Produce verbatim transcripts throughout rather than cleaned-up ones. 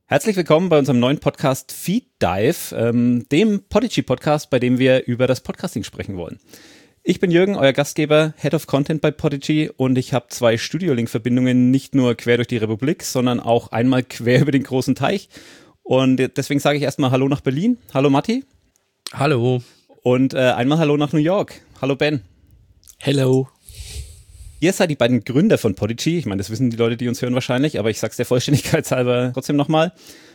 Herzlich willkommen bei unserem neuen Podcast Feed Dive, ähm, dem Podigy-Podcast, bei dem wir über das Podcasting sprechen wollen. Ich bin Jürgen, euer Gastgeber, Head of Content bei Podigy, und ich habe zwei Studio-Link-Verbindungen nicht nur quer durch die Republik, sondern auch einmal quer über den großen Teich. Und deswegen sage ich erstmal Hallo nach Berlin. Hallo Matti. Hallo. Und äh, einmal Hallo nach New York. Hallo Ben. Hello. Ihr seid die beiden Gründer von Podigy. Ich meine, das wissen die Leute, die uns hören wahrscheinlich, aber ich sag's der Vollständigkeit halber trotzdem nochmal.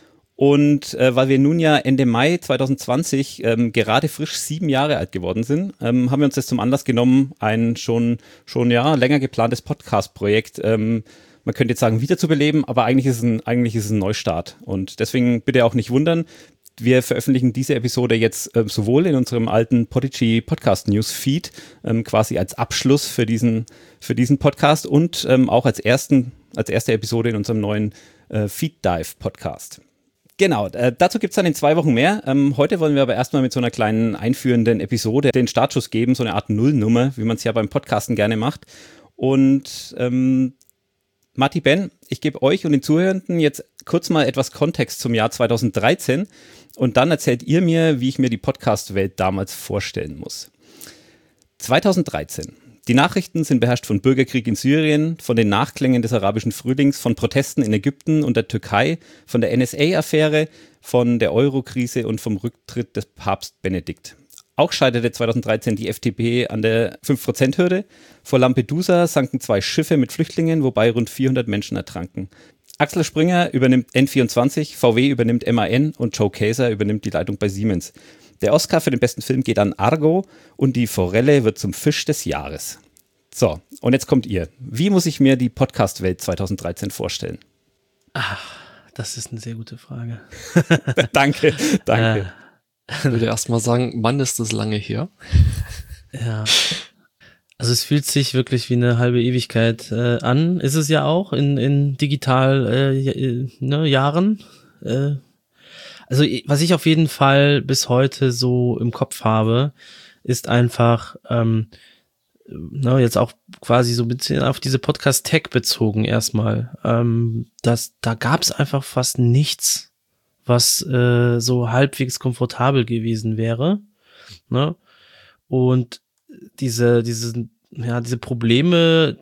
Und äh, weil wir nun ja Ende Mai zwanzig zwanzig ähm, gerade frisch sieben Jahre alt geworden sind, ähm, haben wir uns das zum Anlass genommen, ein schon, schon ja länger geplantes Podcast-Projekt, ähm, man könnte jetzt sagen, wiederzubeleben, aber eigentlich ist es ein, eigentlich ist es ein Neustart. Und deswegen bitte auch nicht wundern. Wir veröffentlichen diese Episode jetzt äh, sowohl in unserem alten Podigy Podcast Newsfeed, ähm, quasi als Abschluss für diesen, für diesen Podcast und ähm, auch als ersten, als erste Episode in unserem neuen äh, Feed Dive Podcast. Genau, äh, dazu gibt's dann in zwei Wochen mehr. Ähm, heute wollen wir aber erstmal mit so einer kleinen einführenden Episode den Startschuss geben, so eine Art Nullnummer, wie man es ja beim Podcasten gerne macht. Und ähm, Matti, Ben, ich gebe euch und den Zuhörenden jetzt kurz mal etwas Kontext zum Jahr zwanzig dreizehn und dann erzählt ihr mir, wie ich mir die Podcast-Welt damals vorstellen muss. zwanzig dreizehn. Die Nachrichten sind beherrscht von Bürgerkrieg in Syrien, von den Nachklängen des arabischen Frühlings, von Protesten in Ägypten und der Türkei, von der N S A-Affäre, von der Euro-Krise und vom Rücktritt des Papst Benedikt. Auch scheiterte zwanzig dreizehn die F D P an der fünf Prozent Hürde. Vor Lampedusa sanken zwei Schiffe mit Flüchtlingen, wobei rund vierhundert Menschen ertranken. Axel Springer übernimmt N vierundzwanzig, V W übernimmt M A N und Joe Kaeser übernimmt die Leitung bei Siemens. Der Oscar für den besten Film geht an Argo und die Forelle wird zum Fisch des Jahres. So, und jetzt kommt ihr. Wie muss ich mir die Podcast-Welt zwanzig dreizehn vorstellen? Ach, das ist eine sehr gute Frage. Danke, danke. Ich würde erst mal sagen, Mann, ist das lange her. Ja. Also es fühlt sich wirklich wie eine halbe Ewigkeit äh, an. Ist es ja auch in, in digital äh, ne, Jahren. Äh, also was ich auf jeden Fall bis heute so im Kopf habe, ist einfach ähm, ne, jetzt auch quasi so ein bisschen auf diese Podcast-Tech bezogen erstmal. Ähm, das, da gab es einfach fast nichts, was äh, so halbwegs komfortabel gewesen wäre. Ne? Und diese, diese, ja, diese Probleme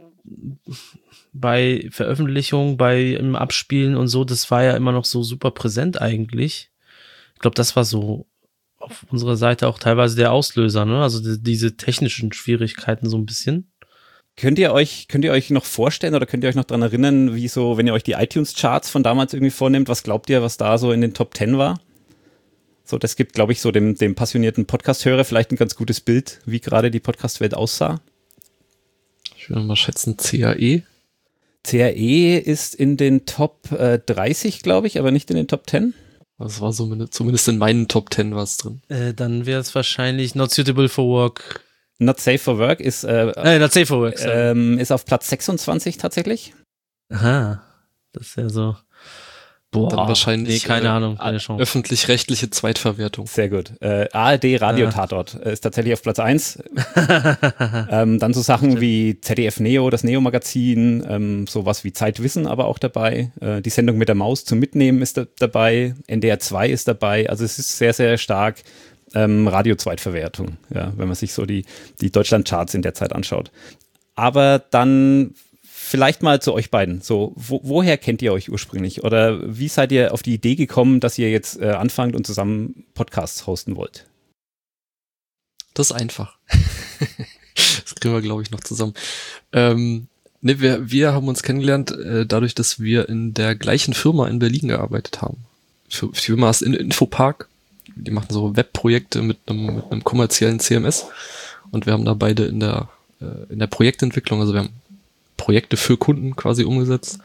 bei Veröffentlichung, bei im Abspielen und so, das war ja immer noch so super präsent eigentlich. Ich glaube, das war so auf unserer Seite auch teilweise der Auslöser, ne? Also die, diese technischen Schwierigkeiten so ein bisschen. Könnt ihr euch, könnt ihr euch noch vorstellen oder könnt ihr euch noch dran erinnern, wie so, wenn ihr euch die iTunes-Charts von damals irgendwie vornehmt, was glaubt ihr, was da so in den Top Ten war? So, das gibt, glaube ich, so dem, dem passionierten Podcast-Hörer vielleicht ein ganz gutes Bild, wie gerade die Podcast-Welt aussah. Ich würde mal schätzen C A E. C A E ist in den Top äh, dreißig, glaube ich, aber nicht in den Top Ten. Das war so, zumindest in meinen Top Ten was drin. Äh, dann wäre es wahrscheinlich Not Suitable for Work. Not Safe for Work ist, äh, äh, Not Safe for Work, ähm, ist auf Platz sechsundzwanzig tatsächlich. Aha, das ist ja so. Boah, dann wahrscheinlich nee, keine äh, Ahnung, keine Chance. Öffentlich-rechtliche Zweitverwertung. Sehr gut. Äh, A R D Radiotatort äh, ist tatsächlich auf Platz eins. ähm, dann so Sachen wie Z D F Neo, das Neo-Magazin, ähm, sowas wie Zeitwissen aber auch dabei. Äh, die Sendung mit der Maus zum Mitnehmen ist da, dabei. N D R zwei ist dabei. Also es ist sehr, sehr stark ähm, Radio-Zweitverwertung, ja, wenn man sich so die, die Deutschland-Charts in der Zeit anschaut. Aber dann vielleicht mal zu euch beiden. So, wo, woher kennt ihr euch ursprünglich? Oder wie seid ihr auf die Idee gekommen, dass ihr jetzt äh, anfangt und zusammen Podcasts hosten wollt? Das ist einfach. Das kriegen wir, glaube ich, noch zusammen. Ähm, ne, wir, wir haben uns kennengelernt, äh, dadurch, dass wir in der gleichen Firma in Berlin gearbeitet haben. Für, die Firma ist in Infopark. Die machen so Webprojekte mit einem, mit einem kommerziellen C M S. Und wir haben da beide in der, äh, in der Projektentwicklung, also wir haben Projekte für Kunden quasi umgesetzt.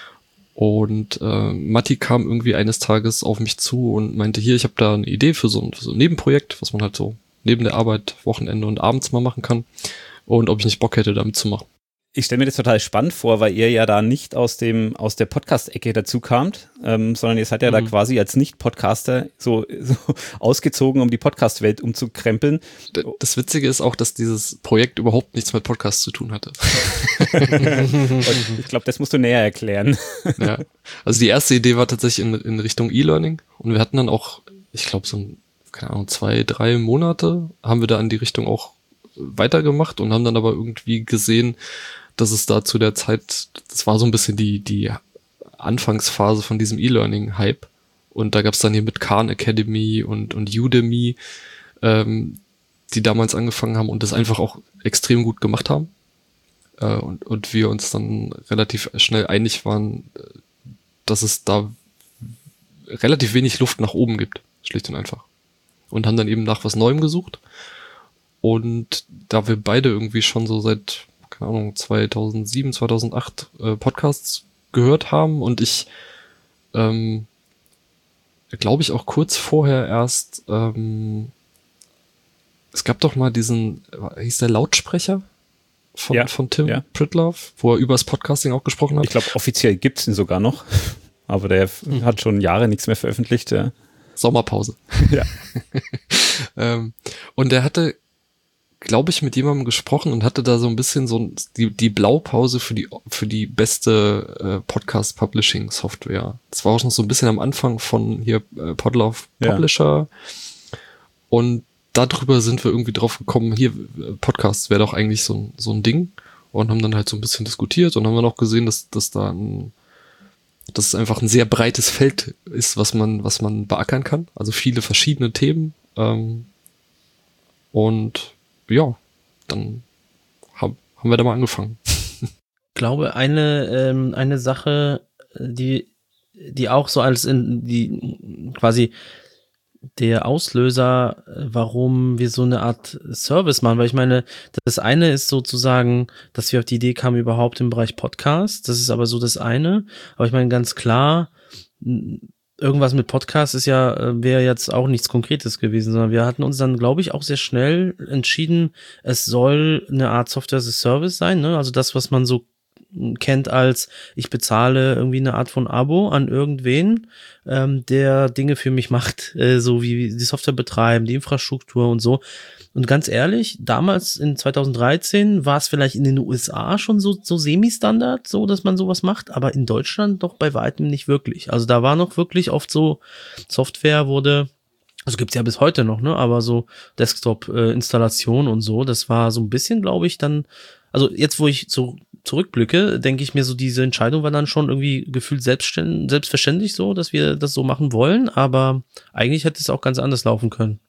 Und äh, Matti kam irgendwie eines Tages auf mich zu und meinte, hier, ich habe da eine Idee für so, ein, für so ein Nebenprojekt, was man halt so neben der Arbeit, Wochenende und abends mal machen kann. Und ob ich nicht Bock hätte, damit zu machen. Ich stelle mir das total spannend vor, weil ihr ja da nicht aus dem aus der Podcast-Ecke dazu kamt, ähm, sondern ihr seid ja mhm. da quasi als Nicht-Podcaster so, so ausgezogen, um die Podcast-Welt umzukrempeln. Das Witzige ist auch, dass dieses Projekt überhaupt nichts mit Podcasts zu tun hatte. Ich glaube, das musst du näher erklären. Ja. Also die erste Idee war tatsächlich in, in Richtung E-Learning und wir hatten dann auch, ich glaube so ein, keine Ahnung, zwei, drei Monate haben wir da in die Richtung auch weitergemacht und haben dann aber irgendwie gesehen, dass es da zu der Zeit, das war so ein bisschen die die Anfangsphase von diesem E-Learning-Hype und da gab es dann hier mit Khan Academy und und Udemy, ähm, die damals angefangen haben und das einfach auch extrem gut gemacht haben äh, und und wir uns dann relativ schnell einig waren, dass es da relativ wenig Luft nach oben gibt, schlicht und einfach, und haben dann eben nach was Neuem gesucht. Und da wir beide irgendwie schon so seit, keine Ahnung, zweitausendsieben, zweitausendacht äh, Podcasts gehört haben und ich, ähm, glaube ich, auch kurz vorher erst, ähm, es gab doch mal diesen, hieß der Lautsprecher von, ja, von Tim ja. Pritlove, wo er über das Podcasting auch gesprochen hat. Ich glaube, offiziell gibt's ihn sogar noch, aber der mhm. hat schon Jahre nichts mehr veröffentlicht. Ja. Sommerpause. Ja. ähm, und der hatte, glaube ich, mit jemandem gesprochen und hatte da so ein bisschen so die, die Blaupause für die, für die beste äh, Podcast-Publishing-Software. Das war auch noch so ein bisschen am Anfang von hier äh, Podlove Publisher. Ja. Und darüber sind wir irgendwie drauf gekommen, hier, Podcasts wäre doch eigentlich so ein, so ein Ding. Und haben dann halt so ein bisschen diskutiert und haben dann auch gesehen, dass, dass da ein, dass es einfach ein sehr breites Feld ist, was man, was man beackern kann. Also viele verschiedene Themen. Ähm, und ja, dann hab, haben wir da mal angefangen. Ich glaube, eine, ähm, eine Sache, die, die auch so als in die quasi der Auslöser, warum wir so eine Art Service machen, weil ich meine, das eine ist sozusagen, dass wir auf die Idee kamen überhaupt im Bereich Podcast, das ist aber so das eine, aber ich meine ganz klar, irgendwas mit Podcast ist ja, wäre jetzt auch nichts Konkretes gewesen, sondern wir hatten uns dann, glaube ich, auch sehr schnell entschieden, es soll eine Art Software as a Service sein, ne? Also das, was man so kennt als, ich bezahle irgendwie eine Art von Abo an irgendwen, ähm, der Dinge für mich macht, äh, so wie die Software betreiben, die Infrastruktur und so. Und ganz ehrlich, damals in zweitausenddreizehn war es vielleicht in den U S A schon so, so semi-Standard, so, dass man sowas macht, aber in Deutschland doch bei weitem nicht wirklich. Also da war noch wirklich oft so, Software wurde, also gibt's ja bis heute noch, ne, aber so Desktop-Installation äh, und so, das war so ein bisschen, glaube ich, dann, also jetzt, wo ich so zurückblicke, denke ich mir so, diese Entscheidung war dann schon irgendwie gefühlt selbstständ- selbstverständlich so, dass wir das so machen wollen, aber eigentlich hätte es auch ganz anders laufen können.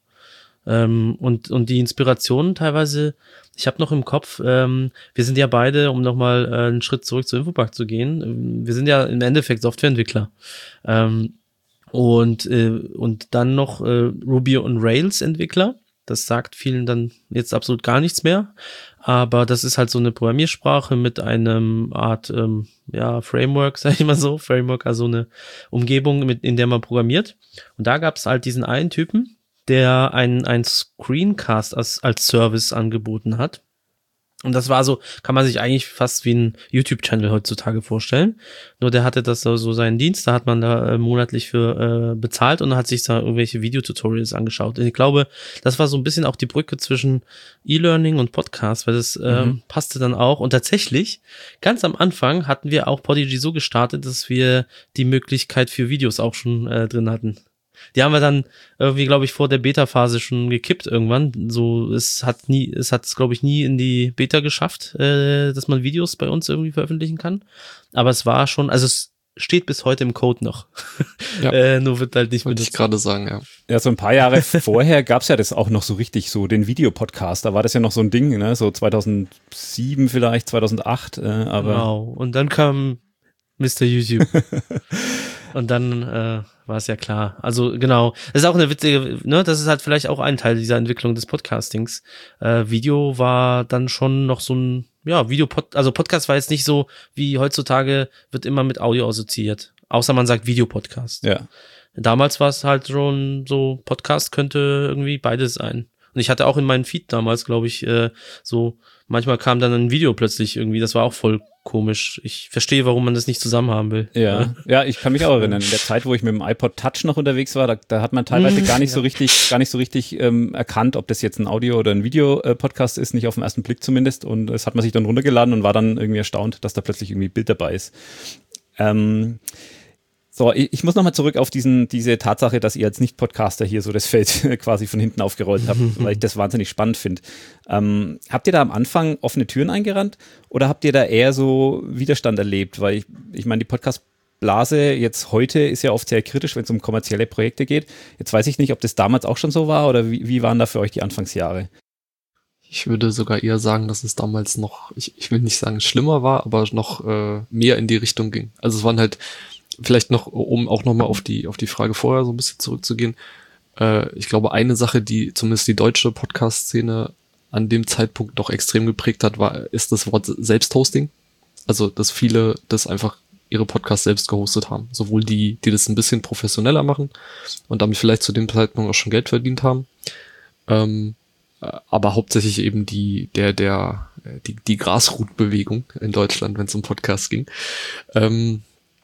Ähm, und, und die Inspirationen teilweise, ich habe noch im Kopf, ähm, wir sind ja beide, um nochmal äh, einen Schritt zurück zu Infopack zu gehen, ähm, wir sind ja im Endeffekt Softwareentwickler. Ähm, und, äh, und dann noch äh, Ruby und Rails Entwickler. Das sagt vielen dann jetzt absolut gar nichts mehr, aber das ist halt so eine Programmiersprache mit einem Art ähm, ja Framework, sag ich mal so, Framework, also eine Umgebung, mit in der man programmiert. Und da gab es halt diesen einen Typen, der einen ein Screencast als als Service angeboten hat. Und das war so, kann man sich eigentlich fast wie ein YouTube-Channel heutzutage vorstellen. Nur der hatte das so, so seinen Dienst, da hat man da äh, monatlich für äh, bezahlt und hat sich da irgendwelche Videotutorials angeschaut. Und ich glaube, das war so ein bisschen auch die Brücke zwischen E-Learning und Podcast, weil das ähm, mhm. passte dann auch. Und tatsächlich, ganz am Anfang hatten wir auch Podigy so gestartet, dass wir die Möglichkeit für Videos auch schon äh, drin hatten. Die haben wir dann irgendwie, glaube ich, vor der Beta-Phase schon gekippt irgendwann. So, es hat nie, es hat es, glaube ich, nie in die Beta geschafft, äh, dass man Videos bei uns irgendwie veröffentlichen kann. Aber es war schon, also es steht bis heute im Code noch. Ja. äh, nur wird halt nicht Wollte ich gerade sagen, ja. Ja, so ein paar Jahre vorher gab's ja das auch noch so richtig, so den Videopodcast. Da war das ja noch so ein Ding, ne? So zweitausendsieben vielleicht, zweitausendacht. Äh, aber genau. Und dann kam Mister YouTube. Und dann äh, war es ja klar. Also genau, das ist auch eine witzige, ne, das ist halt vielleicht auch ein Teil dieser Entwicklung des Podcastings. Äh, Video war dann schon noch so ein, ja, Videopod, also Podcast war jetzt nicht so, wie heutzutage wird immer mit Audio assoziiert. Außer man sagt Videopodcast. Ja. Damals war es halt schon so, Podcast könnte irgendwie beides sein. Und ich hatte auch in meinem Feed damals, glaube ich, äh, so, manchmal kam dann ein Video plötzlich irgendwie, das war auch voll komisch. Ich verstehe, warum man das nicht zusammen haben will. Ja, ja, ich kann mich auch erinnern. In der Zeit, wo ich mit dem iPod Touch noch unterwegs war, da, da hat man teilweise gar nicht ja. so richtig, gar nicht so richtig ähm, erkannt, ob das jetzt ein Audio- oder ein Video-Podcast ist, nicht auf den ersten Blick zumindest. Und das hat man sich dann runtergeladen und war dann irgendwie erstaunt, dass da plötzlich irgendwie Bild dabei ist. Ähm, So, ich muss nochmal zurück auf diesen, diese Tatsache, dass ihr als Nicht-Podcaster hier so das Feld quasi von hinten aufgerollt habt, weil ich das wahnsinnig spannend finde. Ähm, habt ihr da am Anfang offene Türen eingerannt oder habt ihr da eher so Widerstand erlebt? Weil ich, ich meine, die Podcast-Blase jetzt heute ist ja oft sehr kritisch, wenn es um kommerzielle Projekte geht. Jetzt weiß ich nicht, ob das damals auch schon so war oder wie, wie waren da für euch die Anfangsjahre? Ich würde sogar eher sagen, dass es damals noch, ich, ich will nicht sagen schlimmer war, aber noch äh, mehr in die Richtung ging. Also es waren halt vielleicht noch, um auch nochmal auf die, auf die Frage vorher so ein bisschen zurückzugehen. Äh, ich glaube, eine Sache, die zumindest die deutsche Podcast-Szene an dem Zeitpunkt noch extrem geprägt hat, war, ist das Wort Selbsthosting. Also, dass viele das einfach ihre Podcasts selbst gehostet haben. Sowohl die, die das ein bisschen professioneller machen und damit vielleicht zu dem Zeitpunkt auch schon Geld verdient haben. Ähm, aber hauptsächlich eben die, der, der, die, die Grasroot-Bewegung in Deutschland, wenn es um Podcasts ging. Ähm,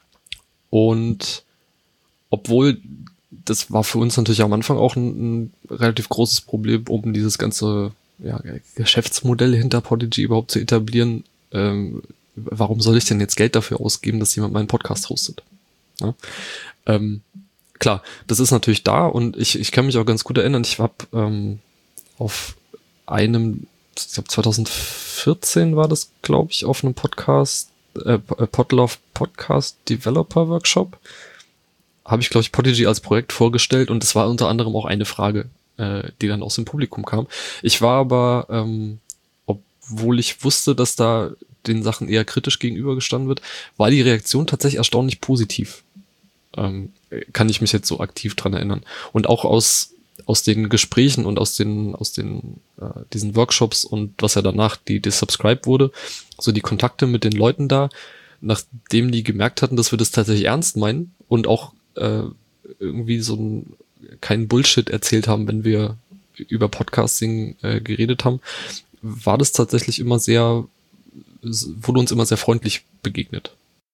Und obwohl, das war für uns natürlich am Anfang auch ein, ein relativ großes Problem, um dieses ganze ja, Geschäftsmodell hinter Podigy überhaupt zu etablieren. Ähm, warum soll ich denn jetzt Geld dafür ausgeben, dass jemand meinen Podcast hostet? Ja? Ähm, klar, das ist natürlich da und ich, ich kann mich auch ganz gut erinnern, ich habe ähm, auf einem, ich glaube zwanzig vierzehn war das, glaube ich, auf einem Podcast, Äh, Podlove Podcast Developer Workshop habe ich, glaube ich, Podigy als Projekt vorgestellt und das war unter anderem auch eine Frage, äh, die dann aus dem Publikum kam. Ich war aber, ähm, obwohl ich wusste, dass da den Sachen eher kritisch gegenübergestanden wird, war die Reaktion tatsächlich erstaunlich positiv. Ähm, kann ich mich jetzt so aktiv dran erinnern. Und auch aus aus den Gesprächen und aus den aus den äh, diesen Workshops und was ja danach die desubscribed wurde, so die Kontakte mit den Leuten da, nachdem die gemerkt hatten, dass wir das tatsächlich ernst meinen und auch äh, irgendwie so ein, keinen Bullshit erzählt haben, wenn wir über Podcasting äh, geredet haben, war das tatsächlich immer sehr, wurde uns immer sehr freundlich begegnet.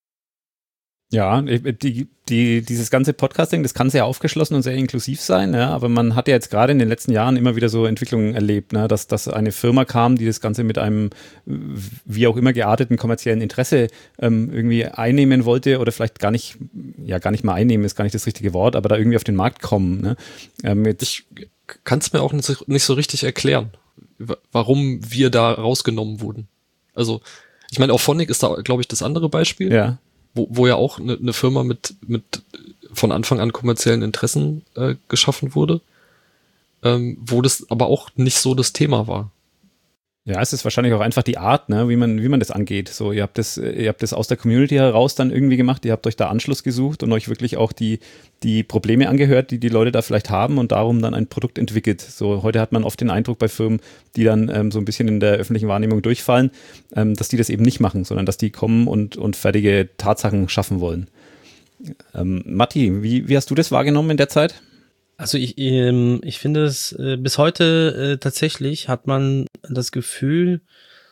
Ja, die, die, dieses ganze Podcasting, das kann sehr aufgeschlossen und sehr inklusiv sein, ja, aber man hat ja jetzt gerade in den letzten Jahren immer wieder so Entwicklungen erlebt, ne, dass, dass eine Firma kam, die das Ganze mit einem wie auch immer gearteten kommerziellen Interesse ähm, irgendwie einnehmen wollte oder vielleicht gar nicht, ja gar nicht mal einnehmen, ist gar nicht das richtige Wort, aber da irgendwie auf den Markt kommen. Ne. Ähm, jetzt ich kann es mir auch nicht, nicht so richtig erklären, warum wir da rausgenommen wurden. Also, ich meine, Auphonic ist da, glaube ich, das andere Beispiel. Ja. Wo, wo ja auch eine ne Firma mit mit von Anfang an kommerziellen Interessen äh, geschaffen wurde, ähm, wo das aber auch nicht so das Thema war. Ja, es ist wahrscheinlich auch einfach die Art, ne, wie man wie man das angeht. So, ihr habt das, ihr habt das aus der Community heraus dann irgendwie gemacht. Ihr habt euch da Anschluss gesucht und euch wirklich auch die die Probleme angehört, die die Leute da vielleicht haben und darum dann ein Produkt entwickelt. So, heute hat man oft den Eindruck bei Firmen, die dann ähm, so ein bisschen in der öffentlichen Wahrnehmung durchfallen, ähm, dass die das eben nicht machen, sondern dass die kommen und und fertige Tatsachen schaffen wollen. Ähm, Matti, wie wie hast du das wahrgenommen in der Zeit? Also ich, ähm, ich finde es äh, bis heute äh, tatsächlich hat man das Gefühl,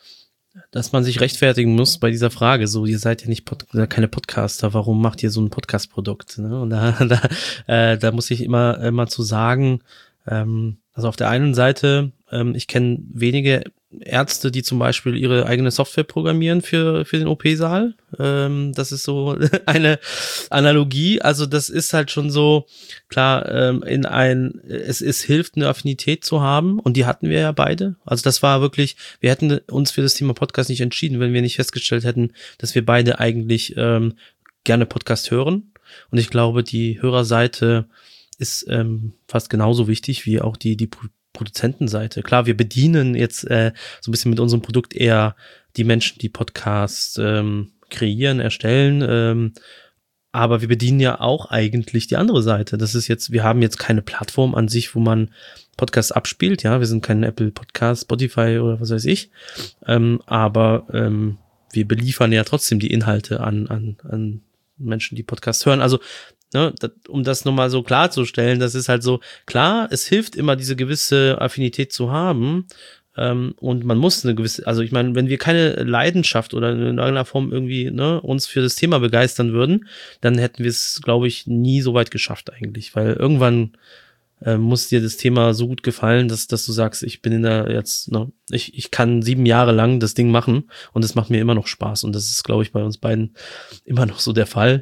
dass man sich rechtfertigen muss bei dieser Frage. So, ihr seid ja nicht Pod- keine Podcaster, warum macht ihr so ein Podcast-Produkt? Ne? Und da, da, äh, da muss ich immer immer zu sagen, ähm, also auf der einen Seite, ähm, ich kenne wenige Ärzte, die zum Beispiel ihre eigene Software programmieren für für den O P-Saal. Ähm, das ist so eine Analogie. Also das ist halt schon so, klar, ähm, in ein, es, es hilft, eine Affinität zu haben und die hatten wir ja beide. Also das war wirklich, wir hätten uns für das Thema Podcast nicht entschieden, wenn wir nicht festgestellt hätten, dass wir beide eigentlich ähm, gerne Podcast hören. Und ich glaube, die Hörerseite ist ähm, fast genauso wichtig wie auch die die Produzentenseite. Klar, wir bedienen jetzt äh, so ein bisschen mit unserem Produkt eher die Menschen, die Podcasts ähm, kreieren, erstellen, ähm, aber wir bedienen ja auch eigentlich die andere Seite. Das ist jetzt, wir haben jetzt keine Plattform an sich, wo man Podcasts abspielt, ja, wir sind kein Apple Podcast, Spotify oder was weiß ich, ähm, aber ähm, wir beliefern ja trotzdem die Inhalte an an an Menschen, die Podcasts hören. Also, ne, das, um das nochmal so klarzustellen, das ist halt so, klar, es hilft immer, diese gewisse Affinität zu haben, ähm, und man muss eine gewisse, also ich meine, wenn wir keine Leidenschaft oder in irgendeiner Form irgendwie, ne, uns für das Thema begeistern würden, dann hätten wir es, glaube ich, nie so weit geschafft eigentlich, weil irgendwann äh, muss dir das Thema so gut gefallen, dass, dass du sagst, ich bin in der jetzt, ne, ich, ich kann sieben Jahre lang das Ding machen und es macht mir immer noch Spaß und das ist, glaube ich, bei uns beiden immer noch so der Fall.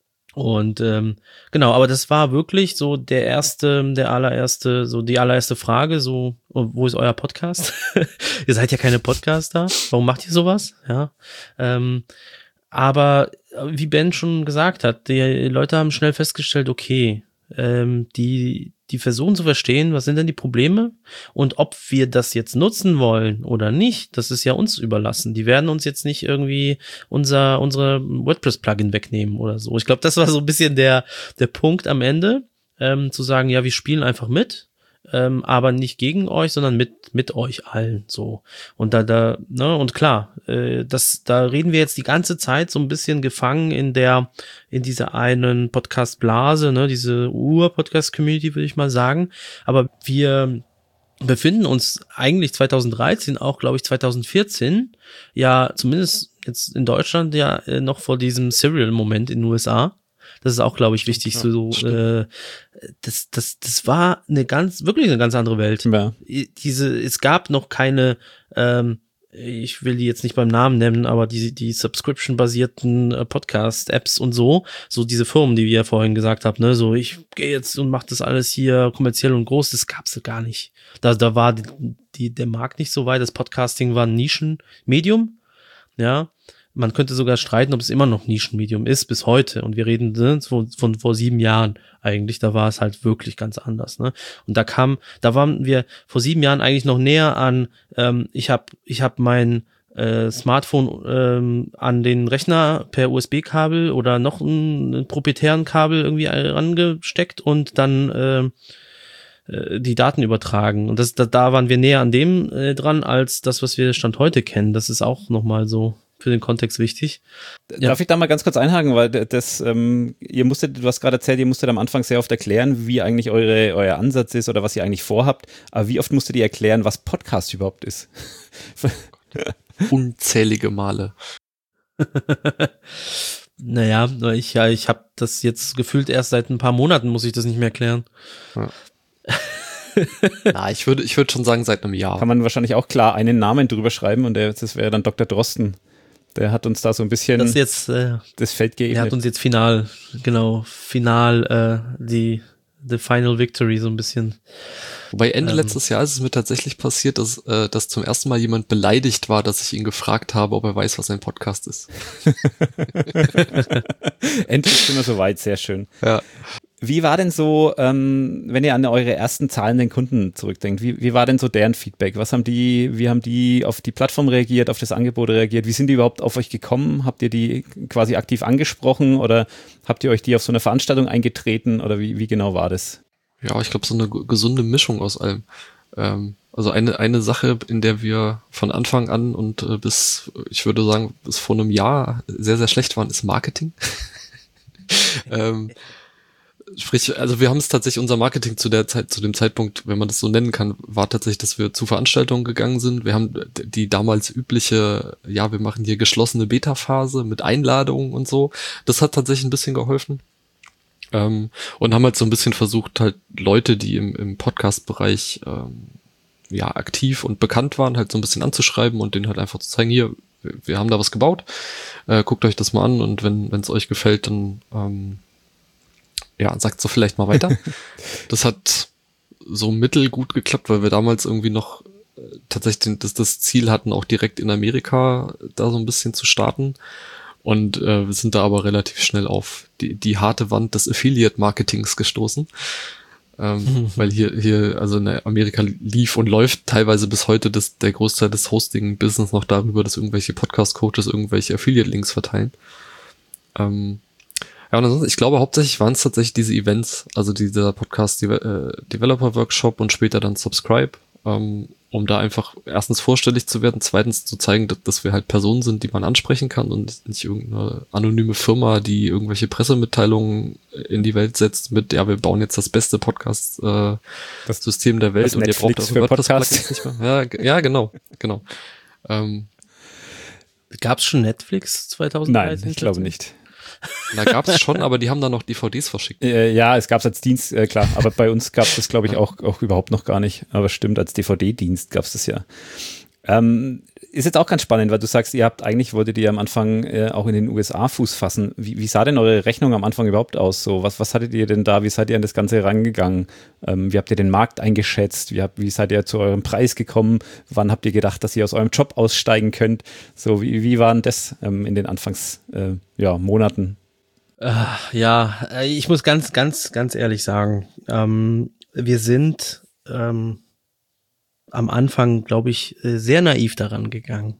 Und ähm, genau, aber das war wirklich so der erste, der allererste, so die allererste Frage, so, wo ist euer Podcast? Ihr seid ja keine Podcaster, warum macht ihr sowas? Ja, ähm, aber wie Ben schon gesagt hat, die Leute haben schnell festgestellt, okay, ähm, die die versuchen zu verstehen, was sind denn die Probleme und ob wir das jetzt nutzen wollen oder nicht, das ist ja uns überlassen. Die werden uns jetzt nicht irgendwie unser unsere WordPress-Plugin wegnehmen oder so. Ich glaube, das war so ein bisschen der der Punkt am Ende, ähm, zu sagen, ja, wir spielen einfach mit, ähm, aber nicht gegen euch, sondern mit mit euch allen so. Und da da ne und klar, äh, das da reden wir jetzt die ganze Zeit so ein bisschen gefangen in der in dieser einen Podcast-Blase, ne, diese Ur-Podcast-Community, würde ich mal sagen. Aber wir befinden uns eigentlich zwanzig dreizehn, auch glaube ich zwanzig vierzehn, ja zumindest jetzt in Deutschland ja äh, noch vor diesem Serial-Moment in den U S A. Das ist auch, glaube ich, wichtig. Ja, so, äh, das, das, das war eine ganz, wirklich eine ganz andere Welt. Ja. Diese, es gab noch keine, ähm, ich will die jetzt nicht beim Namen nennen, aber die, die Subscription-basierten äh, Podcast-Apps und so, so diese Firmen, die wir ja vorhin gesagt haben, ne, so ich gehe jetzt und mach das alles hier kommerziell und groß, das gab's gar nicht. Da, da war die, die, der Markt nicht so weit. Das Podcasting war ein Nischenmedium, ja. Man könnte sogar streiten, ob es immer noch Nischenmedium ist, bis heute. Und wir reden ne, von, von vor sieben Jahren eigentlich. Da war es halt wirklich ganz anders. Ne? Und da kam, da waren wir vor sieben Jahren eigentlich noch näher an, ähm, ich habe ich hab mein äh, Smartphone ähm, an den Rechner per U S B-Kabel oder noch einen, einen proprietären Kabel irgendwie rangesteckt und dann äh, die Daten übertragen. Und das, da, da waren wir näher an dem äh, dran, als das, was wir Stand heute kennen. Das ist auch nochmal so für den Kontext wichtig. Ja. Darf ich da mal ganz kurz einhaken, weil das, ähm, ihr musstet, du hast gerade erzählt, ihr musstet am Anfang sehr oft erklären, wie eigentlich eure, euer Ansatz ist oder was ihr eigentlich vorhabt. Aber wie oft musstet ihr erklären, was Podcast überhaupt ist? Unzählige Male. Naja, ich, ja, ich habe das jetzt gefühlt erst seit ein paar Monaten, muss ich das nicht mehr erklären. Ja. Na, ich würde, ich würde schon sagen, seit einem Jahr. Kann man wahrscheinlich auch klar einen Namen drüber schreiben und der, das wäre dann Doktor Drosten. Der hat uns da so ein bisschen das, jetzt, äh, das Feld geebnet. Der hat uns jetzt final, genau, final äh, die the final victory so ein bisschen. Wobei Ende ähm, letztes Jahr ist es mir tatsächlich passiert, dass, äh, dass zum ersten Mal jemand beleidigt war, dass ich ihn gefragt habe, ob er weiß, was ein Podcast ist. Endlich sind wir soweit, sehr schön. Ja. Wie war denn so, ähm, wenn ihr an eure ersten zahlenden Kunden zurückdenkt, wie, wie war denn so deren Feedback? Was haben die, wie haben die auf die Plattform reagiert, auf das Angebot reagiert? Wie sind die überhaupt auf euch gekommen? Habt ihr die quasi aktiv angesprochen oder habt ihr euch die auf so eine Veranstaltung eingetreten oder wie, wie genau war das? Ja, ich glaube, so eine gesunde Mischung aus allem. Ähm, also eine, eine Sache, in der wir von Anfang an und äh, bis, ich würde sagen, bis vor einem Jahr sehr, sehr schlecht waren, ist Marketing. ähm, Sprich, also wir haben es tatsächlich, unser Marketing zu der Zeit, zu dem Zeitpunkt, wenn man das so nennen kann, war tatsächlich, dass wir zu Veranstaltungen gegangen sind. Wir haben die damals übliche, ja, wir machen hier geschlossene Beta-Phase mit Einladungen und so. Das hat tatsächlich ein bisschen geholfen. Ähm, und haben halt so ein bisschen versucht, halt Leute, die im, im Podcast-Bereich ähm, ja aktiv und bekannt waren, halt so ein bisschen anzuschreiben und denen halt einfach zu zeigen, hier, wir, wir haben da was gebaut, äh, guckt euch das mal an und wenn wenn es euch gefällt, dann ähm, ja, sagt so vielleicht mal weiter. Das hat so mittelgut geklappt, weil wir damals irgendwie noch äh, tatsächlich das, das Ziel hatten, auch direkt in Amerika da so ein bisschen zu starten. Und äh, wir sind da aber relativ schnell auf die, die harte Wand des Affiliate-Marketings gestoßen. Ähm, weil hier, hier, also in Amerika lief und läuft teilweise bis heute das, der Großteil des Hosting-Business noch darüber, dass irgendwelche Podcast-Coaches irgendwelche Affiliate-Links verteilen. Ähm, Ja, und ansonsten, ich glaube, hauptsächlich waren es tatsächlich diese Events, also dieser Podcast-Developer-Workshop und später dann Subscribe. Ähm, um da einfach erstens vorstellig zu werden, zweitens zu zeigen, dass, dass wir halt Personen sind, die man ansprechen kann und nicht irgendeine anonyme Firma, die irgendwelche Pressemitteilungen in die Welt setzt mit, ja, wir bauen jetzt das beste Podcast-System äh, der Welt und ihr braucht auch WordPress-Plugins nicht mehr. Ja, g- ja, genau, genau. Ähm, Gab es schon Netflix zweitausenddreizehn? Nein, ich glaube nicht. Da gab es schon, aber die haben dann noch D V Ds verschickt. Äh, ja, es gab es als Dienst, äh, klar, aber bei uns gab es das, glaube ich, auch, auch überhaupt noch gar nicht. Aber stimmt, als D V D-Dienst gab es das ja. Ähm, ist jetzt auch ganz spannend, weil du sagst, ihr habt eigentlich, wolltet ihr am Anfang äh, auch in den U S A Fuß fassen. Wie, wie sah denn eure Rechnung am Anfang überhaupt aus? So, was, was hattet ihr denn da? Wie seid ihr an das Ganze rangegangen? Ähm, wie habt ihr den Markt eingeschätzt? Wie, habt, wie seid ihr zu eurem Preis gekommen? Wann habt ihr gedacht, dass ihr aus eurem Job aussteigen könnt? So, wie, wie war denn das ähm, in den Anfangs, äh, ja, Monaten? Äh, ja, äh, ich muss ganz, ganz, ganz ehrlich sagen, ähm, wir sind ähm, am Anfang, glaube ich, äh, sehr naiv daran gegangen.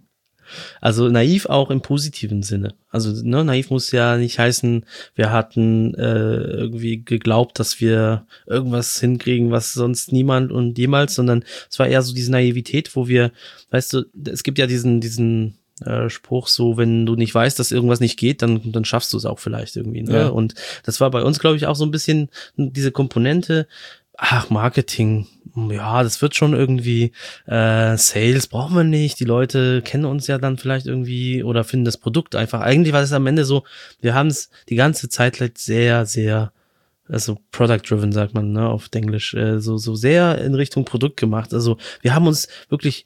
Also naiv auch im positiven Sinne. Also ne, naiv muss ja nicht heißen, wir hatten äh, irgendwie geglaubt, dass wir irgendwas hinkriegen, was sonst niemand und jemals, sondern es war eher so diese Naivität, wo wir, weißt du, es gibt ja diesen, diesen äh, Spruch so, wenn du nicht weißt, dass irgendwas nicht geht, dann, dann schaffst du es auch vielleicht irgendwie. Ne? Ja. Und das war bei uns, glaube ich, auch so ein bisschen diese Komponente, ach, Marketing, ja, das wird schon irgendwie, äh, Sales brauchen wir nicht, die Leute kennen uns ja dann vielleicht irgendwie oder finden das Produkt einfach. Eigentlich war es am Ende so, wir haben es die ganze Zeit halt sehr, sehr, also Product-driven sagt man, ne, auf Englisch, äh, so, so sehr in Richtung Produkt gemacht. Also wir haben uns wirklich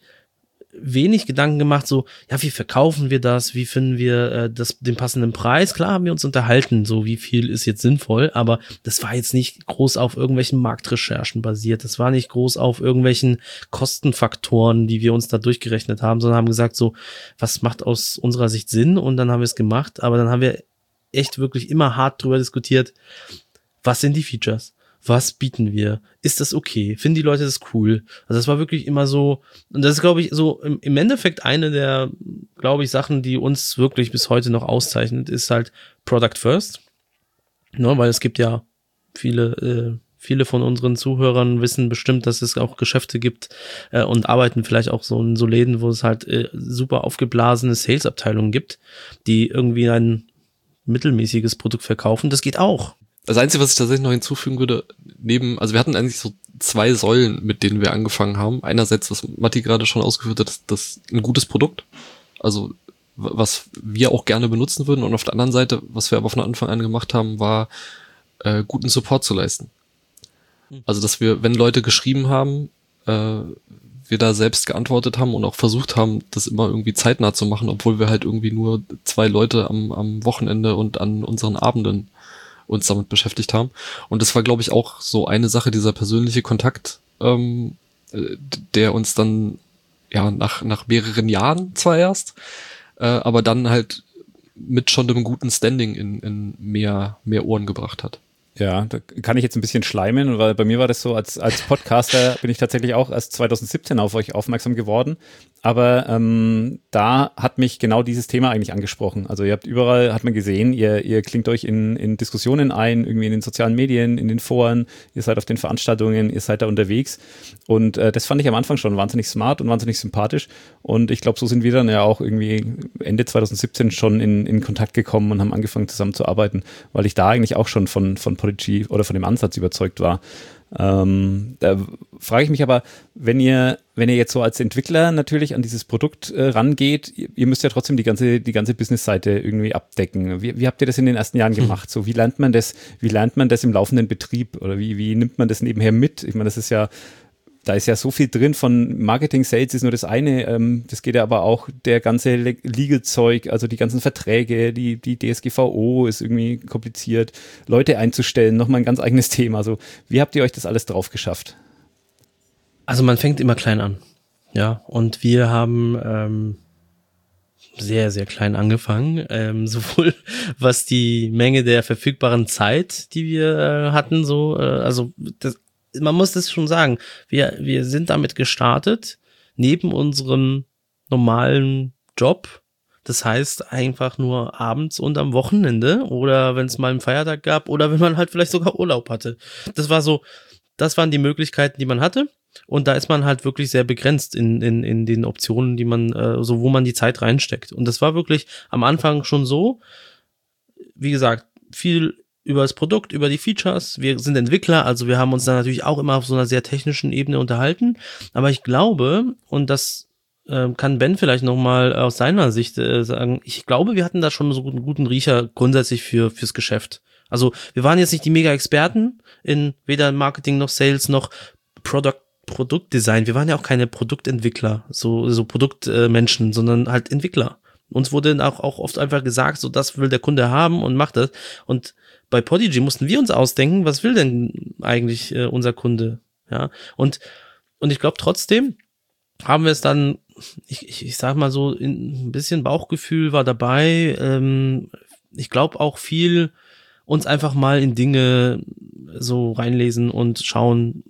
wenig Gedanken gemacht, so, ja, wie verkaufen wir das, wie finden wir äh, das, den passenden Preis, klar haben wir uns unterhalten, so wie viel ist jetzt sinnvoll, aber das war jetzt nicht groß auf irgendwelchen Marktrecherchen basiert, das war nicht groß auf irgendwelchen Kostenfaktoren, die wir uns da durchgerechnet haben, sondern haben gesagt, so, was macht aus unserer Sicht Sinn, und dann haben wir es gemacht, aber dann haben wir echt wirklich immer hart drüber diskutiert, was sind die Features? Was bieten wir? Ist das okay? Finden die Leute das cool? Also das war wirklich immer so, und das ist, glaube ich, so im, im Endeffekt eine der, glaube ich, Sachen, die uns wirklich bis heute noch auszeichnet, ist halt Product First. Ne, weil es gibt ja viele, äh, viele von unseren Zuhörern wissen bestimmt, dass es auch Geschäfte gibt äh, und arbeiten vielleicht auch so in so Läden, wo es halt äh, super aufgeblasene Sales-Abteilungen gibt, die irgendwie ein mittelmäßiges Produkt verkaufen. Das geht auch. Das Einzige, was ich tatsächlich noch hinzufügen würde, neben, also wir hatten eigentlich so zwei Säulen, mit denen wir angefangen haben. Einerseits, was Matti gerade schon ausgeführt hat, das, das ein gutes Produkt, also was wir auch gerne benutzen würden. Und auf der anderen Seite, was wir aber von Anfang an gemacht haben, war äh, guten Support zu leisten. Also dass wir, wenn Leute geschrieben haben, äh, wir da selbst geantwortet haben und auch versucht haben, das immer irgendwie zeitnah zu machen, obwohl wir halt irgendwie nur zwei Leute am, am Wochenende und an unseren Abenden uns damit beschäftigt haben. Und das war, glaube ich, auch so eine Sache, dieser persönliche Kontakt, ähm, der uns dann, ja, nach, nach mehreren Jahren zwar erst, äh, aber dann halt mit schon einem guten Standing in, in mehr, mehr Ohren gebracht hat. Ja, da kann ich jetzt ein bisschen schleimen, weil bei mir war das so, als, als Podcaster bin ich tatsächlich auch erst zwanzig siebzehn auf euch aufmerksam geworden, aber ähm, da hat mich genau dieses Thema eigentlich angesprochen. Also ihr habt überall, hat man gesehen, ihr, ihr klingt euch in, in Diskussionen ein, irgendwie in den sozialen Medien, in den Foren, ihr seid auf den Veranstaltungen, ihr seid da unterwegs, und äh, das fand ich am Anfang schon wahnsinnig smart und wahnsinnig sympathisch, und ich glaube, so sind wir dann ja auch irgendwie Ende zwanzig siebzehn schon in, in Kontakt gekommen und haben angefangen zusammenzuarbeiten, weil ich da eigentlich auch schon von, von Podigy oder von dem Ansatz überzeugt war. Ähm, da frage ich mich aber, wenn ihr, wenn ihr jetzt so als Entwickler natürlich an dieses Produkt äh, rangeht, ihr, ihr müsst ja trotzdem die ganze, die ganze Business-Seite irgendwie abdecken. Wie, wie habt ihr das in den ersten Jahren gemacht? So, wie lernt man das, wie lernt man das im laufenden Betrieb, oder wie, wie nimmt man das nebenher mit? Ich meine, das ist ja, da ist ja so viel drin von Marketing, Sales ist nur das eine, ähm, das geht ja aber auch der ganze Legal-Zeug, also die ganzen Verträge, die, die D S G V O ist irgendwie kompliziert, Leute einzustellen, nochmal ein ganz eigenes Thema. Also wie habt ihr euch das alles drauf geschafft? Also man fängt immer klein an, ja, und wir haben ähm, sehr, sehr klein angefangen, ähm, sowohl was die Menge der verfügbaren Zeit, die wir äh, hatten, so, äh, also das, man muss das schon sagen, wir, wir sind damit gestartet, neben unserem normalen Job, das heißt einfach nur abends und am Wochenende oder wenn es mal einen Feiertag gab oder wenn man halt vielleicht sogar Urlaub hatte. Das war so das waren die Möglichkeiten, die man hatte. Und da ist man halt wirklich sehr begrenzt in, in, in den Optionen, die man, äh, so wo man die Zeit reinsteckt. Und das war wirklich am Anfang schon so, wie gesagt, viel über das Produkt, über die Features. Wir sind Entwickler, also wir haben uns da natürlich auch immer auf so einer sehr technischen Ebene unterhalten. Aber ich glaube, und das äh, kann Ben vielleicht nochmal aus seiner Sicht äh, sagen, ich glaube, wir hatten da schon so einen guten Riecher grundsätzlich für fürs Geschäft. Also wir waren jetzt nicht die Mega-Experten in weder Marketing noch Sales noch Product Produktdesign. Wir waren ja auch keine Produktentwickler, so so Produktmenschen, äh, sondern halt Entwickler. Uns wurde auch, auch oft einfach gesagt, so das will der Kunde haben und macht das. Und bei Podigy mussten wir uns ausdenken, was will denn eigentlich äh, unser Kunde? Ja, und und ich glaube trotzdem haben wir es dann, ich, ich, ich sag mal so, in, ein bisschen Bauchgefühl war dabei. Ähm, ich glaube auch viel uns einfach mal in Dinge so reinlesen und schauen,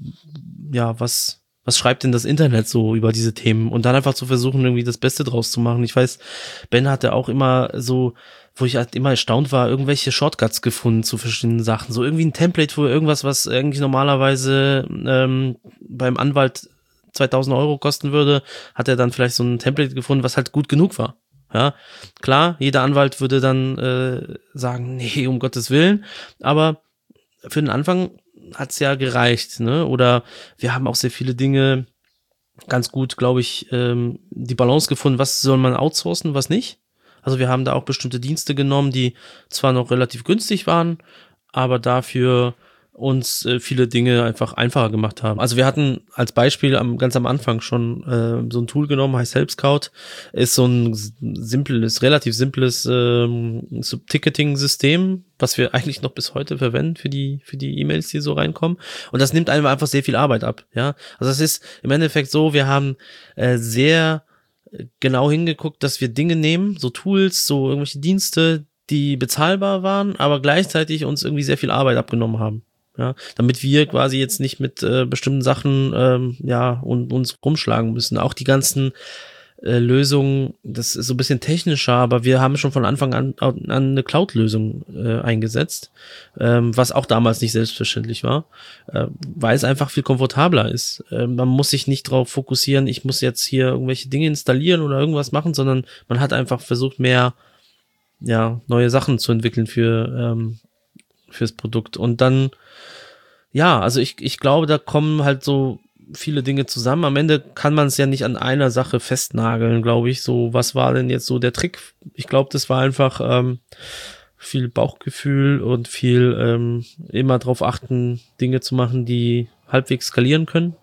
ja, was, was schreibt denn das Internet so über diese Themen und dann einfach zu versuchen, irgendwie das Beste draus zu machen. Ich weiß, Ben hatte auch immer so, wo ich halt immer erstaunt war, irgendwelche Shortcuts gefunden zu verschiedenen Sachen. So irgendwie ein Template für irgendwas, was eigentlich normalerweise ähm, beim Anwalt zweitausend Euro kosten würde, hat er dann vielleicht so ein Template gefunden, was halt gut genug war. Ja, klar, jeder Anwalt würde dann äh, sagen, nee, um Gottes Willen, aber für den Anfang hat's ja gereicht, ne? Oder wir haben auch sehr viele Dinge ganz gut, glaube ich, ähm, die Balance gefunden, was soll man outsourcen, was nicht. Also wir haben da auch bestimmte Dienste genommen, die zwar noch relativ günstig waren, aber dafür uns äh, viele Dinge einfach einfacher gemacht haben. Also wir hatten als Beispiel am, ganz am Anfang schon äh, so ein Tool genommen, heißt Help Scout, ist so ein simples, relativ simples ähm, so Ticketing-System, was wir eigentlich noch bis heute verwenden für die für die E-Mails, die so reinkommen. Und das nimmt einem einfach sehr viel Arbeit ab. Ja, also es ist im Endeffekt so, wir haben äh, sehr genau hingeguckt, dass wir Dinge nehmen, so Tools, so irgendwelche Dienste, die bezahlbar waren, aber gleichzeitig uns irgendwie sehr viel Arbeit abgenommen haben. Ja, damit wir quasi jetzt nicht mit äh, bestimmten Sachen ähm, ja und uns rumschlagen müssen. Auch die ganzen äh, Lösungen, das ist so ein bisschen technischer, aber wir haben schon von Anfang an, an eine Cloud-Lösung äh, eingesetzt, ähm, was auch damals nicht selbstverständlich war, äh, weil es einfach viel komfortabler ist. Äh, man muss sich nicht darauf fokussieren, ich muss jetzt hier irgendwelche Dinge installieren oder irgendwas machen, sondern man hat einfach versucht, mehr ja neue Sachen zu entwickeln für ähm, fürs Produkt. Und dann ja, also ich, ich glaube, da kommen halt so viele Dinge zusammen. Am Ende kann man es ja nicht an einer Sache festnageln, glaube ich. So, was war denn jetzt so der Trick? Ich glaube, das war einfach ähm, viel Bauchgefühl und viel ähm, immer drauf achten, Dinge zu machen, die halbwegs skalieren können.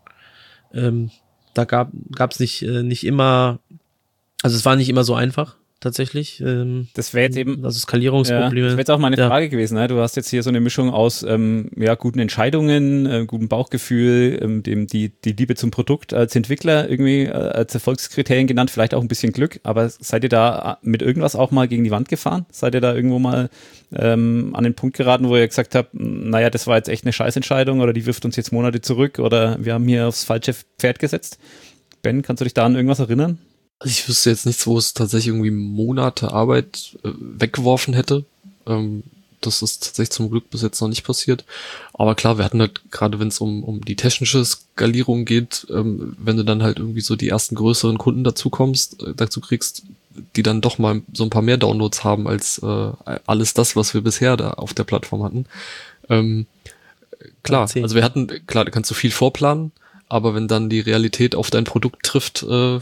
Ähm, da gab gab's nicht äh, nicht immer, also es war nicht immer so einfach. Tatsächlich. Ähm, das wäre jetzt eben, also Skalierungsprobleme. Ja, das wäre jetzt auch meine ja. Frage gewesen. Ne? Du hast jetzt hier so eine Mischung aus ähm, ja guten Entscheidungen, äh, gutem Bauchgefühl, ähm, dem die die Liebe zum Produkt als Entwickler irgendwie äh, als Erfolgskriterien genannt, vielleicht auch ein bisschen Glück. Aber seid ihr da mit irgendwas auch mal gegen die Wand gefahren? Seid ihr da irgendwo mal ähm, an den Punkt geraten, wo ihr gesagt habt, naja, das war jetzt echt eine Scheißentscheidung oder die wirft uns jetzt Monate zurück oder wir haben hier aufs falsche Pferd gesetzt? Ben, kannst du dich da an irgendwas erinnern? Also ich wüsste jetzt nichts, wo es tatsächlich irgendwie Monate Arbeit äh, weggeworfen hätte. Ähm, das ist tatsächlich zum Glück bis jetzt noch nicht passiert. Aber klar, wir hatten halt, gerade wenn es um, um die technische Skalierung geht, ähm, wenn du dann halt irgendwie so die ersten größeren Kunden dazu kommst, äh, dazu kriegst, die dann doch mal so ein paar mehr Downloads haben als äh, alles das, was wir bisher da auf der Plattform hatten. Ähm, klar, also wir hatten, klar, da kannst du viel vorplanen, aber wenn dann die Realität auf dein Produkt trifft, äh,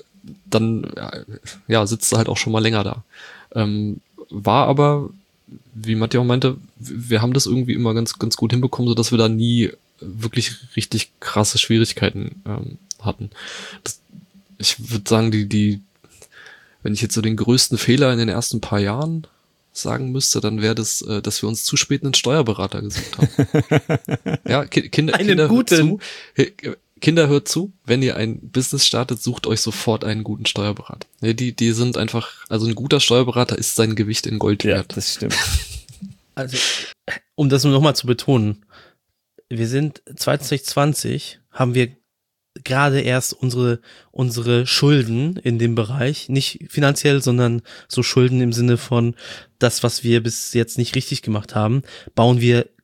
dann ja, sitzt du halt auch schon mal länger da. Ähm, war aber, wie Matti auch meinte, wir haben das irgendwie immer ganz ganz gut hinbekommen, sodass wir da nie wirklich richtig krasse Schwierigkeiten ähm, hatten. Das, ich würde sagen, die, die, wenn ich jetzt so den größten Fehler in den ersten paar Jahren sagen müsste, dann wäre das, äh, dass wir uns zu spät einen Steuerberater gesucht haben. Ja, Ki- Kinder, einen Kinder guten. Hört zu, Kinder, hört zu, wenn ihr ein Business startet, sucht euch sofort einen guten Steuerberater. Ja, die, die sind einfach, also ein guter Steuerberater ist sein Gewicht in Gold wert. Ja, das stimmt. Also, um das nur nochmal zu betonen, wir sind zwanzig zwanzig, haben wir gerade erst unsere unsere Schulden in dem Bereich, nicht finanziell, sondern so Schulden im Sinne von das, was wir bis jetzt nicht richtig gemacht haben, bauen wir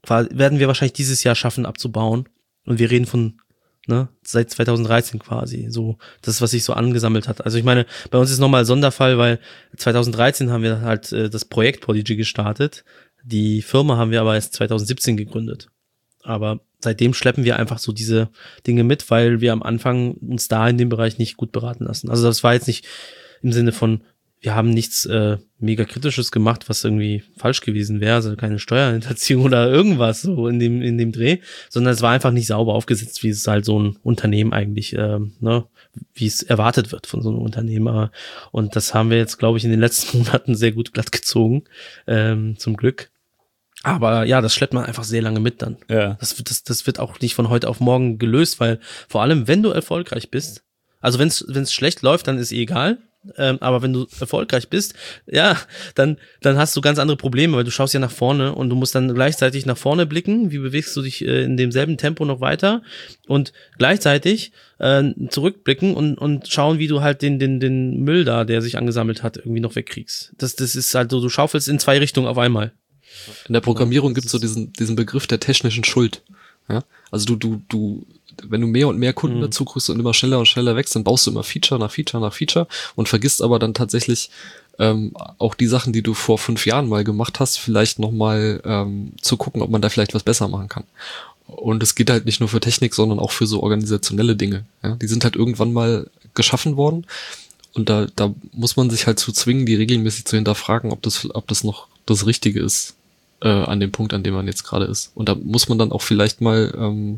quasi, werden wir wahrscheinlich dieses Jahr schaffen abzubauen. Und wir reden von, ne, seit zweitausenddreizehn quasi, so, das, was sich so angesammelt hat. Also ich meine, bei uns ist nochmal ein Sonderfall, weil zweitausenddreizehn haben wir halt äh, das Projekt Podigy gestartet. Die Firma haben wir aber erst zweitausendsiebzehn gegründet. Aber seitdem schleppen wir einfach so diese Dinge mit, weil wir am Anfang uns da in dem Bereich nicht gut beraten lassen. Also das war jetzt nicht im Sinne von, wir haben nichts äh, mega Kritisches gemacht, was irgendwie falsch gewesen wäre, also keine Steuerhinterziehung oder irgendwas so in dem in dem Dreh, sondern es war einfach nicht sauber aufgesetzt, wie es halt so ein Unternehmen eigentlich, äh, ne, wie es erwartet wird von so einem Unternehmer. Und das haben wir jetzt, glaube ich, in den letzten Monaten sehr gut glatt gezogen, ähm, zum Glück. Aber ja, das schleppt man einfach sehr lange mit dann. Ja. Das, das, das wird auch nicht von heute auf morgen gelöst, weil vor allem, wenn du erfolgreich bist, also wenn es wenn es schlecht läuft, dann ist eh egal. Ähm, aber wenn du erfolgreich bist, ja, dann dann hast du ganz andere Probleme, weil du schaust ja nach vorne und du musst dann gleichzeitig nach vorne blicken. Wie bewegst du dich äh, in demselben Tempo noch weiter und gleichzeitig äh, zurückblicken und und schauen, wie du halt den den den Müll da, der sich angesammelt hat, irgendwie noch wegkriegst. Das das ist halt so, du schaufelst in zwei Richtungen auf einmal. In der Programmierung gibt es so diesen, diesen Begriff der technischen Schuld. Ja? Also du, du, du, wenn du mehr und mehr Kunden mhm. dazu kriegst und immer schneller und schneller wächst, dann baust du immer Feature nach Feature nach Feature und vergisst aber dann tatsächlich ähm, auch die Sachen, die du vor fünf Jahren mal gemacht hast, vielleicht nochmal ähm, zu gucken, ob man da vielleicht was besser machen kann. Und es geht halt nicht nur für Technik, sondern auch für so organisationelle Dinge. Ja? Die sind halt irgendwann mal geschaffen worden und da, da muss man sich halt zu zwingen, die regelmäßig zu hinterfragen, ob das, ob das noch das Richtige ist. An dem Punkt, an dem man jetzt gerade ist. Und da muss man dann auch vielleicht mal ähm,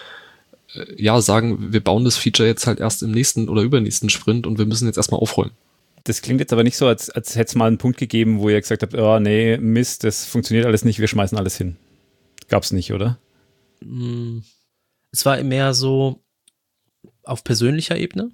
ja sagen, wir bauen das Feature jetzt halt erst im nächsten oder übernächsten Sprint und wir müssen jetzt erstmal aufräumen. Das klingt jetzt aber nicht so, als, als hätte es mal einen Punkt gegeben, wo ihr gesagt habt, oh nee, Mist, das funktioniert alles nicht, wir schmeißen alles hin. Gab's nicht, oder? Es war mehr so auf persönlicher Ebene.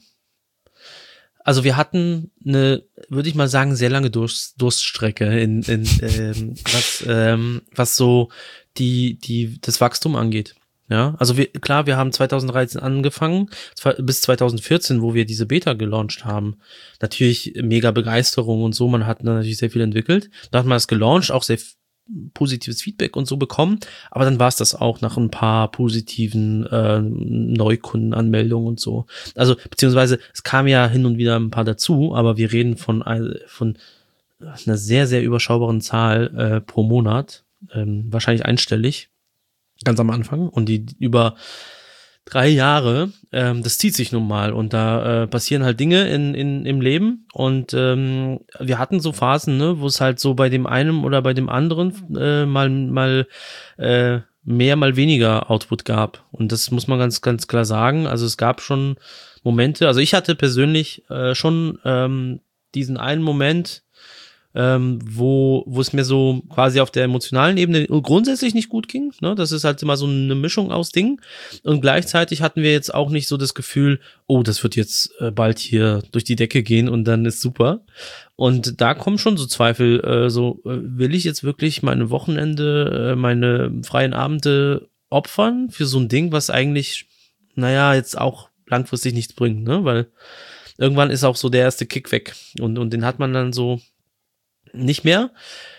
Also wir hatten eine, würde ich mal sagen, sehr lange Durst, Durststrecke in, in ähm, was ähm, was so die die das Wachstum angeht. Ja, also wir klar, wir haben zweitausenddreizehn angefangen bis zweitausendvierzehn, wo wir diese Beta gelauncht haben. Natürlich mega Begeisterung und so, man hat natürlich sehr viel entwickelt. Da hat man es gelauncht, auch sehr positives Feedback und so bekommen, aber dann war es das auch nach ein paar positiven äh, Neukundenanmeldungen und so. Also beziehungsweise es kam ja hin und wieder ein paar dazu, aber wir reden von von einer sehr sehr überschaubaren Zahl äh, pro Monat, ähm, wahrscheinlich einstellig, ganz am Anfang, und die über drei Jahre, ähm, das zieht sich nun mal und da äh, passieren halt Dinge in, in im Leben und ähm, wir hatten so Phasen, ne, wo es halt so bei dem einen oder bei dem anderen äh, mal mal äh, mehr, mal weniger Output gab und das muss man ganz ganz klar sagen. Also es gab schon Momente, also ich hatte persönlich äh, schon ähm, diesen einen Moment, ähm, wo wo es mir so quasi auf der emotionalen Ebene grundsätzlich nicht gut ging, ne? Das ist halt immer so eine Mischung aus Dingen und gleichzeitig hatten wir jetzt auch nicht so das Gefühl, oh, das wird jetzt äh, bald hier durch die Decke gehen und dann ist super. Und da kommen schon so Zweifel, äh, so äh, will ich jetzt wirklich meine Wochenende, äh, meine freien Abende opfern für so ein Ding, was eigentlich, naja, jetzt auch langfristig nichts bringt, ne? Weil irgendwann ist auch so der erste Kick weg und und den hat man dann so nicht mehr.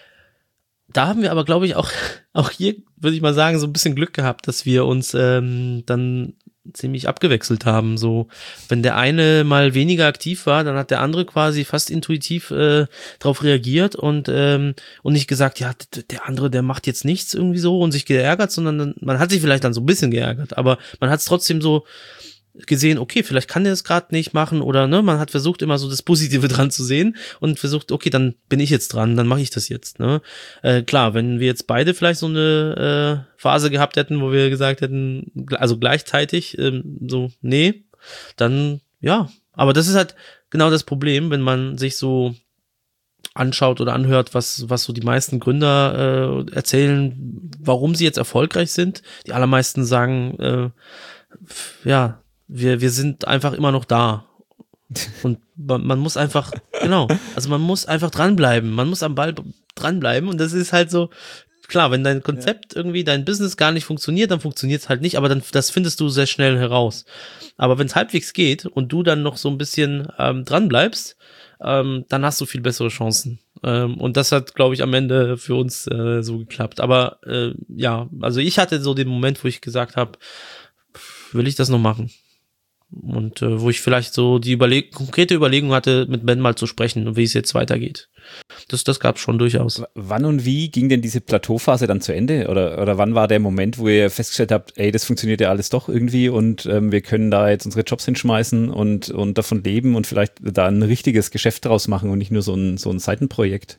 Da haben wir aber, glaube ich, auch auch hier, würde ich mal sagen, so ein bisschen Glück gehabt, dass wir uns ähm, dann ziemlich abgewechselt haben. So, wenn der eine mal weniger aktiv war, dann hat der andere quasi fast intuitiv äh, darauf reagiert und ähm, und nicht gesagt, ja, der andere, der macht jetzt nichts irgendwie so und sich geärgert, sondern man hat sich vielleicht dann so ein bisschen geärgert, aber man hat es trotzdem so gesehen, okay, vielleicht kann der es gerade nicht machen oder ne, man hat versucht immer so das Positive dran zu sehen und versucht, okay, dann bin ich jetzt dran, dann mache ich das jetzt, ne? Äh, klar, wenn wir jetzt beide vielleicht so eine äh, Phase gehabt hätten, wo wir gesagt hätten, also gleichzeitig ähm, so, nee, dann ja, aber das ist halt genau das Problem, wenn man sich so anschaut oder anhört, was was so die meisten Gründer äh, erzählen, warum sie jetzt erfolgreich sind. Die allermeisten sagen, äh, ja, wir wir sind einfach immer noch da und man, man muss einfach, genau, also man muss einfach dranbleiben, man muss am Ball dranbleiben und das ist halt so, klar, wenn dein Konzept irgendwie, dein Business gar nicht funktioniert, dann funktioniert es halt nicht, aber dann das findest du sehr schnell heraus. Aber wenn es halbwegs geht und du dann noch so ein bisschen ähm, dran bleibst, ähm, dann hast du viel bessere Chancen. Ähm, und das hat, glaube ich, am Ende für uns äh, so geklappt. Aber äh, ja, also ich hatte so den Moment, wo ich gesagt habe, will ich das noch machen? Und äh, wo ich vielleicht so die Überleg- konkrete Überlegung hatte, mit Ben mal zu sprechen und wie es jetzt weitergeht. Das, das gab es schon durchaus. W- Wann und wie ging denn diese Plateauphase dann zu Ende? Oder, oder wann war der Moment, wo ihr festgestellt habt, ey, das funktioniert ja alles doch irgendwie und ähm, wir können da jetzt unsere Jobs hinschmeißen und, und davon leben und vielleicht da ein richtiges Geschäft draus machen und nicht nur so ein, so ein Seitenprojekt?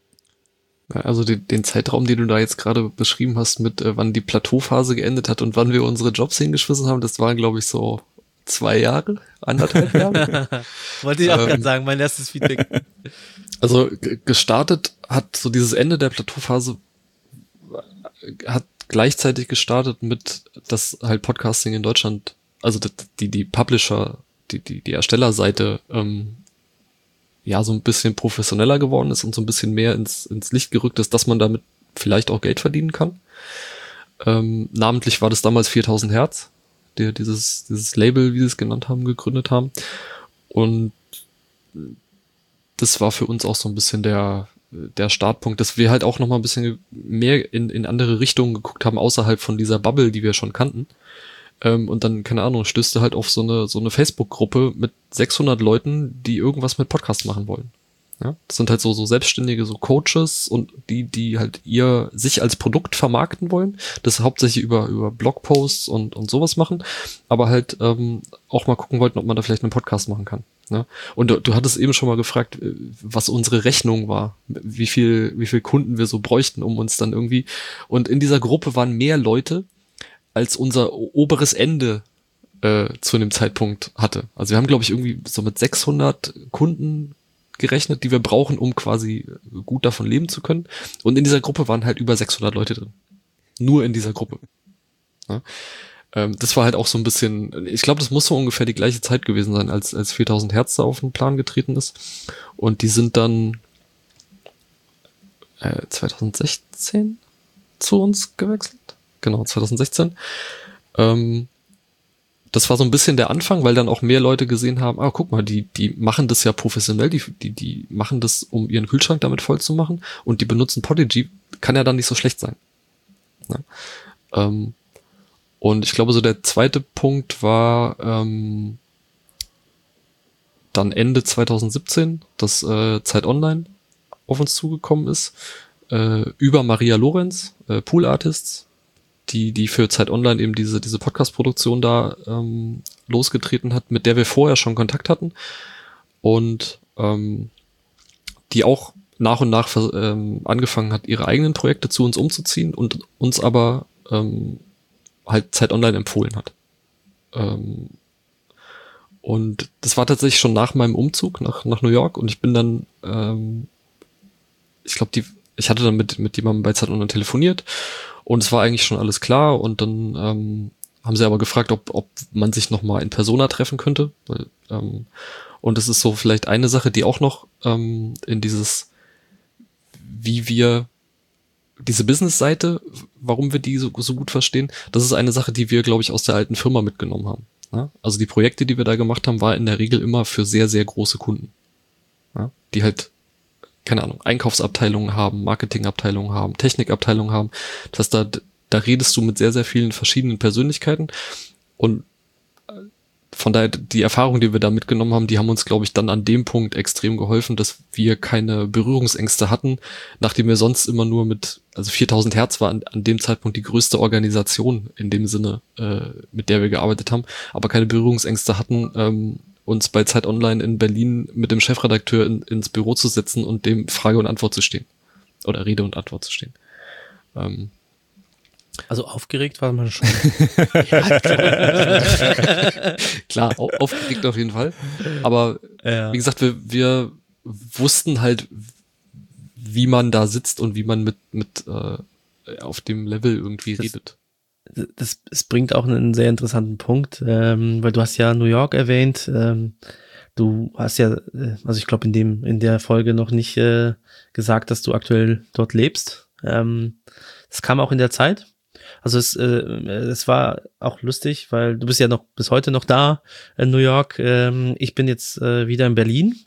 Also den, den Zeitraum, den du da jetzt gerade beschrieben hast, mit äh, wann die Plateauphase geendet hat und wann wir unsere Jobs hingeschmissen haben, das waren, glaube ich, so zwei Jahre, anderthalb Jahre. Wollte ich auch Ähm, gerade sagen, mein erstes Feedback. Also g- gestartet hat so dieses Ende der Plateauphase äh, hat gleichzeitig gestartet mit, dass halt Podcasting in Deutschland, also d- die die Publisher, die die die Erstellerseite ähm, ja so ein bisschen professioneller geworden ist und so ein bisschen mehr ins ins Licht gerückt ist, dass man damit vielleicht auch Geld verdienen kann. Ähm, namentlich war das damals viertausend Hertz, die dieses dieses Label, wie sie es genannt haben, gegründet haben. Und das war für uns auch so ein bisschen der der Startpunkt, dass wir halt auch noch mal ein bisschen mehr in in andere Richtungen geguckt haben, außerhalb von dieser Bubble, die wir schon kannten. Ähm, und dann, keine Ahnung, stößte halt auf so eine so eine Facebook-Gruppe mit sechshundert Leuten, die irgendwas mit Podcast machen wollen. Ja, das sind halt so so selbstständige so Coaches und die die halt ihr sich als Produkt vermarkten wollen, das hauptsächlich über über Blogposts und und sowas machen, aber halt ähm, auch mal gucken wollten, ob man da vielleicht einen Podcast machen kann. Ne? Und du, du hattest eben schon mal gefragt, äh, was unsere Rechnung war, wie viel wie viel Kunden wir so bräuchten, um uns dann irgendwie, und in dieser Gruppe waren mehr Leute, als unser o- oberes Ende äh, zu einem Zeitpunkt hatte. Also wir haben, glaube ich, irgendwie so mit sechshundert Kunden gerechnet, die wir brauchen, um quasi gut davon leben zu können. Und in dieser Gruppe waren halt über sechshundert Leute drin. Nur in dieser Gruppe. Ja? Ähm, das war halt auch so ein bisschen, ich glaube, das muss so ungefähr die gleiche Zeit gewesen sein, als, als viertausend Hertz da auf den Plan getreten ist. Und die sind dann äh, zwanzig sechzehn zu uns gewechselt. Genau, zwanzig sechzehn. Ähm, das war so ein bisschen der Anfang, weil dann auch mehr Leute gesehen haben, ah, guck mal, die, die machen das ja professionell, die, die, die machen das, um ihren Kühlschrank damit voll zu machen und die benutzen Podigy, kann ja dann nicht so schlecht sein. Ja. Ähm, und ich glaube, so der zweite Punkt war ähm, dann Ende zwanzig siebzehn, dass äh, Zeit Online auf uns zugekommen ist, äh, über Maria Lorenz, äh, Pool Artists, die die für Zeit Online eben diese diese Podcast-Produktion da ähm, losgetreten hat, mit der wir vorher schon Kontakt hatten und ähm, die auch nach und nach ähm, angefangen hat, ihre eigenen Projekte zu uns umzuziehen und uns aber ähm, halt Zeit Online empfohlen hat. Ähm, und das war tatsächlich schon nach meinem Umzug nach nach New York und ich bin dann, ähm, ich glaube, die ich hatte dann mit mit jemandem bei Zeit Online telefoniert. Und es war eigentlich schon alles klar und dann ähm, haben sie aber gefragt, ob, ob man sich nochmal in Persona treffen könnte. Weil, ähm, und das ist so vielleicht eine Sache, die auch noch ähm, in dieses, wie wir diese Business-Seite, warum wir die so, so gut verstehen, das ist eine Sache, die wir, glaube ich, aus der alten Firma mitgenommen haben. Ja? Also die Projekte, die wir da gemacht haben, war in der Regel immer für sehr, sehr große Kunden. Ja? Die halt, keine Ahnung, Einkaufsabteilungen haben, Marketingabteilungen haben, Technikabteilungen haben. Das heißt, da, da redest du mit sehr, sehr vielen verschiedenen Persönlichkeiten und von daher, die Erfahrungen, die wir da mitgenommen haben, die haben uns, glaube ich, dann an dem Punkt extrem geholfen, dass wir keine Berührungsängste hatten, nachdem wir sonst immer nur mit, also viertausend Hertz war an, an dem Zeitpunkt die größte Organisation in dem Sinne, äh, mit der wir gearbeitet haben, aber keine Berührungsängste hatten, ähm, uns bei Zeit Online in Berlin mit dem Chefredakteur in, ins Büro zu setzen und dem Frage und Antwort zu stehen. Oder Rede und Antwort zu stehen. Ähm, Also aufgeregt war man schon. ja, klar, klar au- aufgeregt auf jeden Fall. Aber Ja. wie gesagt, wir, wir wussten halt, wie man da sitzt und wie man mit, mit äh, auf dem Level irgendwie Das- redet. Das, es bringt auch einen sehr interessanten Punkt, ähm, weil du hast ja New York erwähnt. Ähm, du hast ja, äh, also ich glaube in dem in der Folge noch nicht äh, gesagt, dass du aktuell dort lebst. Ähm, das kam auch in der Zeit. Also es, äh, es war auch lustig, weil du bist ja noch bis heute noch da in New York. Ähm, ich bin jetzt äh, wieder in Berlin,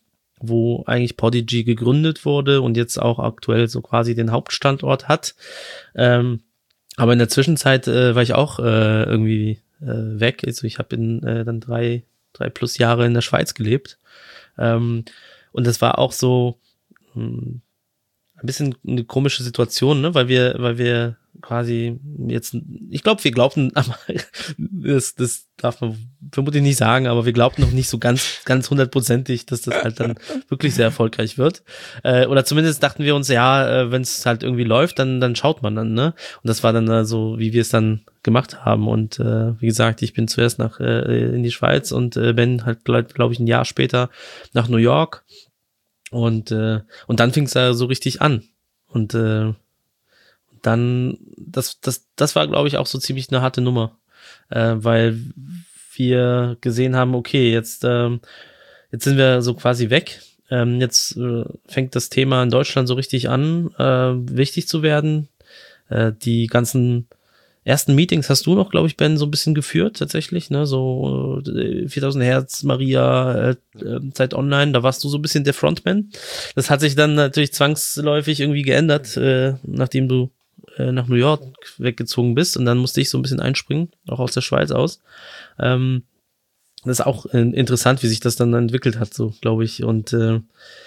wo eigentlich Podigy gegründet wurde und jetzt auch aktuell so quasi den Hauptstandort hat. Ähm, aber in der Zwischenzeit äh, war ich auch äh, irgendwie äh, weg. Also ich habe in äh, dann drei, drei plus Jahre in der Schweiz gelebt. Ähm, und das war auch so mh, ein bisschen eine komische Situation, ne, weil wir, weil wir quasi jetzt, ich glaube, wir glaubten, aber das, das darf man vermutlich nicht sagen, aber wir glaubten noch nicht so ganz, ganz hundertprozentig, dass das halt dann wirklich sehr erfolgreich wird. Äh, oder zumindest dachten wir uns, ja, äh, wenn es halt irgendwie läuft, dann, dann schaut man dann, ne? Und das war dann äh, so, wie wir es dann gemacht haben. Und äh, wie gesagt, ich bin zuerst nach äh, in die Schweiz und äh, Ben halt, glaube ich, ein Jahr später nach New York. Und äh, und dann fing es ja so richtig an. Und äh, dann, das, das, das war, glaube ich, auch so ziemlich eine harte Nummer, äh, weil wir gesehen haben, okay, jetzt, ähm, jetzt sind wir so quasi weg. Ähm, jetzt äh, fängt das Thema in Deutschland so richtig an, äh, wichtig zu werden. Äh, die ganzen ersten Meetings hast du noch, glaube ich, Ben, so ein bisschen geführt tatsächlich, ne, so äh, viertausend Hertz, Maria, äh, äh, Zeit Online, da warst du so ein bisschen der Frontman. Das hat sich dann natürlich zwangsläufig irgendwie geändert, äh, nachdem du äh, nach New York weggezogen bist, und dann musste ich so ein bisschen einspringen, auch aus der Schweiz aus. Ähm, das ist auch äh, interessant, wie sich das dann entwickelt hat, so, glaube ich, und äh,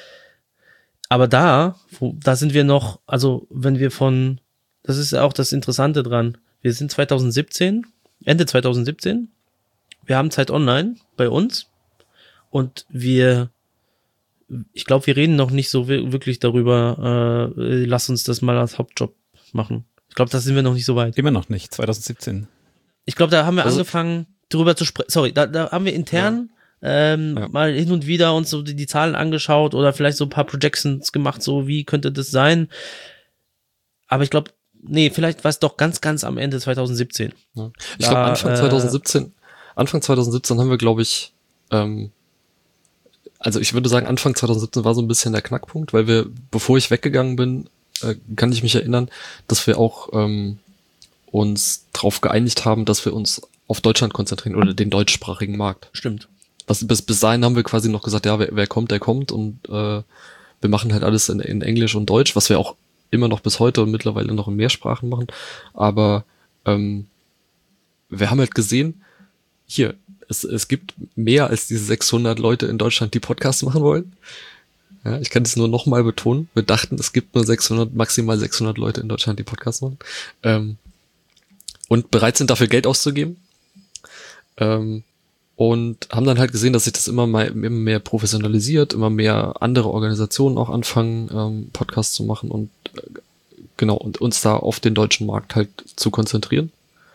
aber da, wo, da sind wir noch, also wenn wir von, das ist ja auch das Interessante dran, wir sind zwanzig siebzehn, Ende zwanzig siebzehn, wir haben Zeit Online bei uns und wir, ich glaube, wir reden noch nicht so wirklich darüber, äh, lass uns das mal als Hauptjob machen. Ich glaube, da sind wir noch nicht so weit. Immer noch nicht, zwanzig siebzehn. Ich glaube, da haben wir also, angefangen, darüber zu sprechen, sorry, da, da haben wir intern ja. Ähm, ja. mal hin und wieder uns so die, die Zahlen angeschaut oder vielleicht so ein paar Projections gemacht, so wie könnte das sein. Aber ich glaube, nee, vielleicht war es doch ganz, ganz am Ende zwanzig siebzehn. Ja. Ich glaube, Anfang äh, zwanzig siebzehn, Anfang zwanzig siebzehn haben wir, glaube ich, ähm, also ich würde sagen, Anfang zwanzig siebzehn war so ein bisschen der Knackpunkt, weil wir, bevor ich weggegangen bin, äh, kann ich mich erinnern, dass wir auch ähm, uns darauf geeinigt haben, dass wir uns auf Deutschland konzentrieren oder den deutschsprachigen Markt. Stimmt. Was, bis, bis dahin haben wir quasi noch gesagt, ja, wer, wer kommt, der kommt, und äh, wir machen halt alles in, in Englisch und Deutsch, was wir auch immer noch bis heute und mittlerweile noch in mehr Sprachen machen, aber ähm, wir haben halt gesehen, hier, es, es gibt mehr als diese sechshundert Leute in Deutschland, die Podcasts machen wollen. Ja, ich kann das nur nochmal betonen, wir dachten, es gibt nur sechshundert, maximal sechshundert Leute in Deutschland, die Podcasts machen, ähm, und bereit sind, dafür Geld auszugeben, ähm, und haben dann halt gesehen, dass sich das immer, mal, immer mehr professionalisiert, immer mehr andere Organisationen auch anfangen, ähm, Podcasts zu machen und äh, genau, und uns da auf den deutschen Markt halt zu konzentrieren.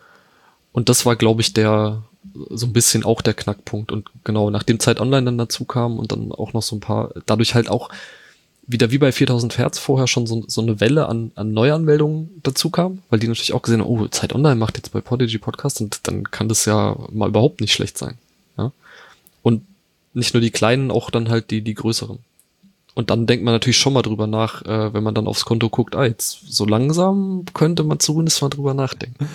Und das war, glaube ich, der so ein bisschen auch der Knackpunkt. Und genau, nachdem Zeit Online dann dazu kam und dann auch noch so ein paar, dadurch halt auch wieder wie bei viertausend Hertz vorher schon so, so eine Welle an, an Neuanmeldungen dazu kam, weil die natürlich auch gesehen haben, oh, Zeit Online macht jetzt bei Podigy Podcast, und dann kann das ja mal überhaupt nicht schlecht sein. Ja? Und nicht nur die kleinen, auch dann halt die, die größeren. Und dann denkt man natürlich schon mal drüber nach, äh, wenn man dann aufs Konto guckt, ah, jetzt so langsam könnte man zumindest mal drüber nachdenken.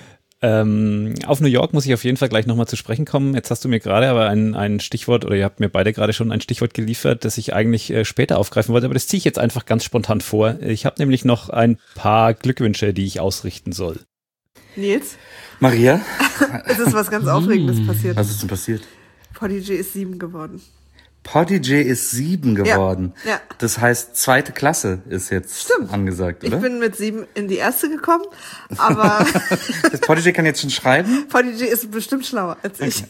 Ähm, auf New York muss ich auf jeden Fall gleich nochmal zu sprechen kommen. Jetzt hast du mir gerade aber ein, ein Stichwort, oder ihr habt mir beide gerade schon ein Stichwort geliefert, das ich eigentlich äh, später aufgreifen wollte, aber das ziehe ich jetzt einfach ganz spontan vor. Ich habe nämlich noch ein paar Glückwünsche, die ich ausrichten soll. Nils? Maria? Es ist was ganz Aufregendes passiert. Was ist denn passiert? Podigy ist sieben geworden. Podigy ist sieben geworden. Ja, ja. Das heißt, zweite Klasse ist jetzt Stimmt. angesagt, oder? Ich bin mit sieben in die erste gekommen, aber das Podigy kann jetzt schon schreiben? Podigy ist bestimmt schlauer als ich.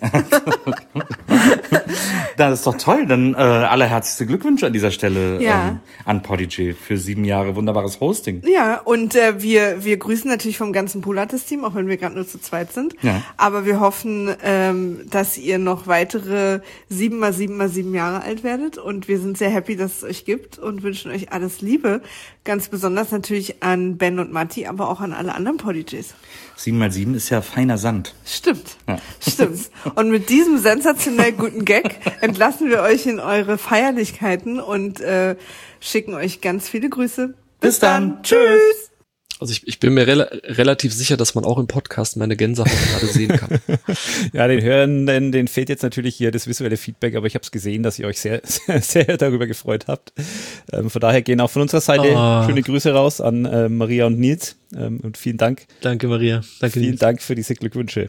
Das ist doch toll. Dann äh, allerherzlichste Glückwünsche an dieser Stelle ja. ähm, an Podigy für sieben Jahre wunderbares Hosting. Ja, und äh, wir wir grüßen natürlich vom ganzen Pilates-Team, auch wenn wir gerade nur zu zweit sind. Ja. Aber wir hoffen, ähm, dass ihr noch weitere sieben mal sieben mal sieben Jahre alt werdet. Und wir sind sehr happy, dass es euch gibt und wünschen euch alles Liebe. Ganz besonders natürlich an Ben und Matti, aber auch an alle anderen Podijs. Sieben mal sieben ist ja feiner Sand. Stimmt, ja. stimmt. Und mit diesem sensationell guten Gag entlassen wir euch in eure Feierlichkeiten und äh, schicken euch ganz viele Grüße. Bis, Bis dann. dann. Tschüss. Also ich, ich bin mir rela relativ sicher, dass man auch im Podcast meine Gänsehaut gerade sehen kann. Ja, den Hörenden, denen fehlt jetzt natürlich hier das visuelle Feedback, aber ich habe es gesehen, dass ihr euch sehr, sehr, sehr darüber gefreut habt. Ähm, von daher gehen auch von unserer Seite oh. schöne Grüße raus an äh, Maria und Nils ähm, und vielen Dank. Danke, Maria. Danke, Vielen Nils. Dank für diese Glückwünsche.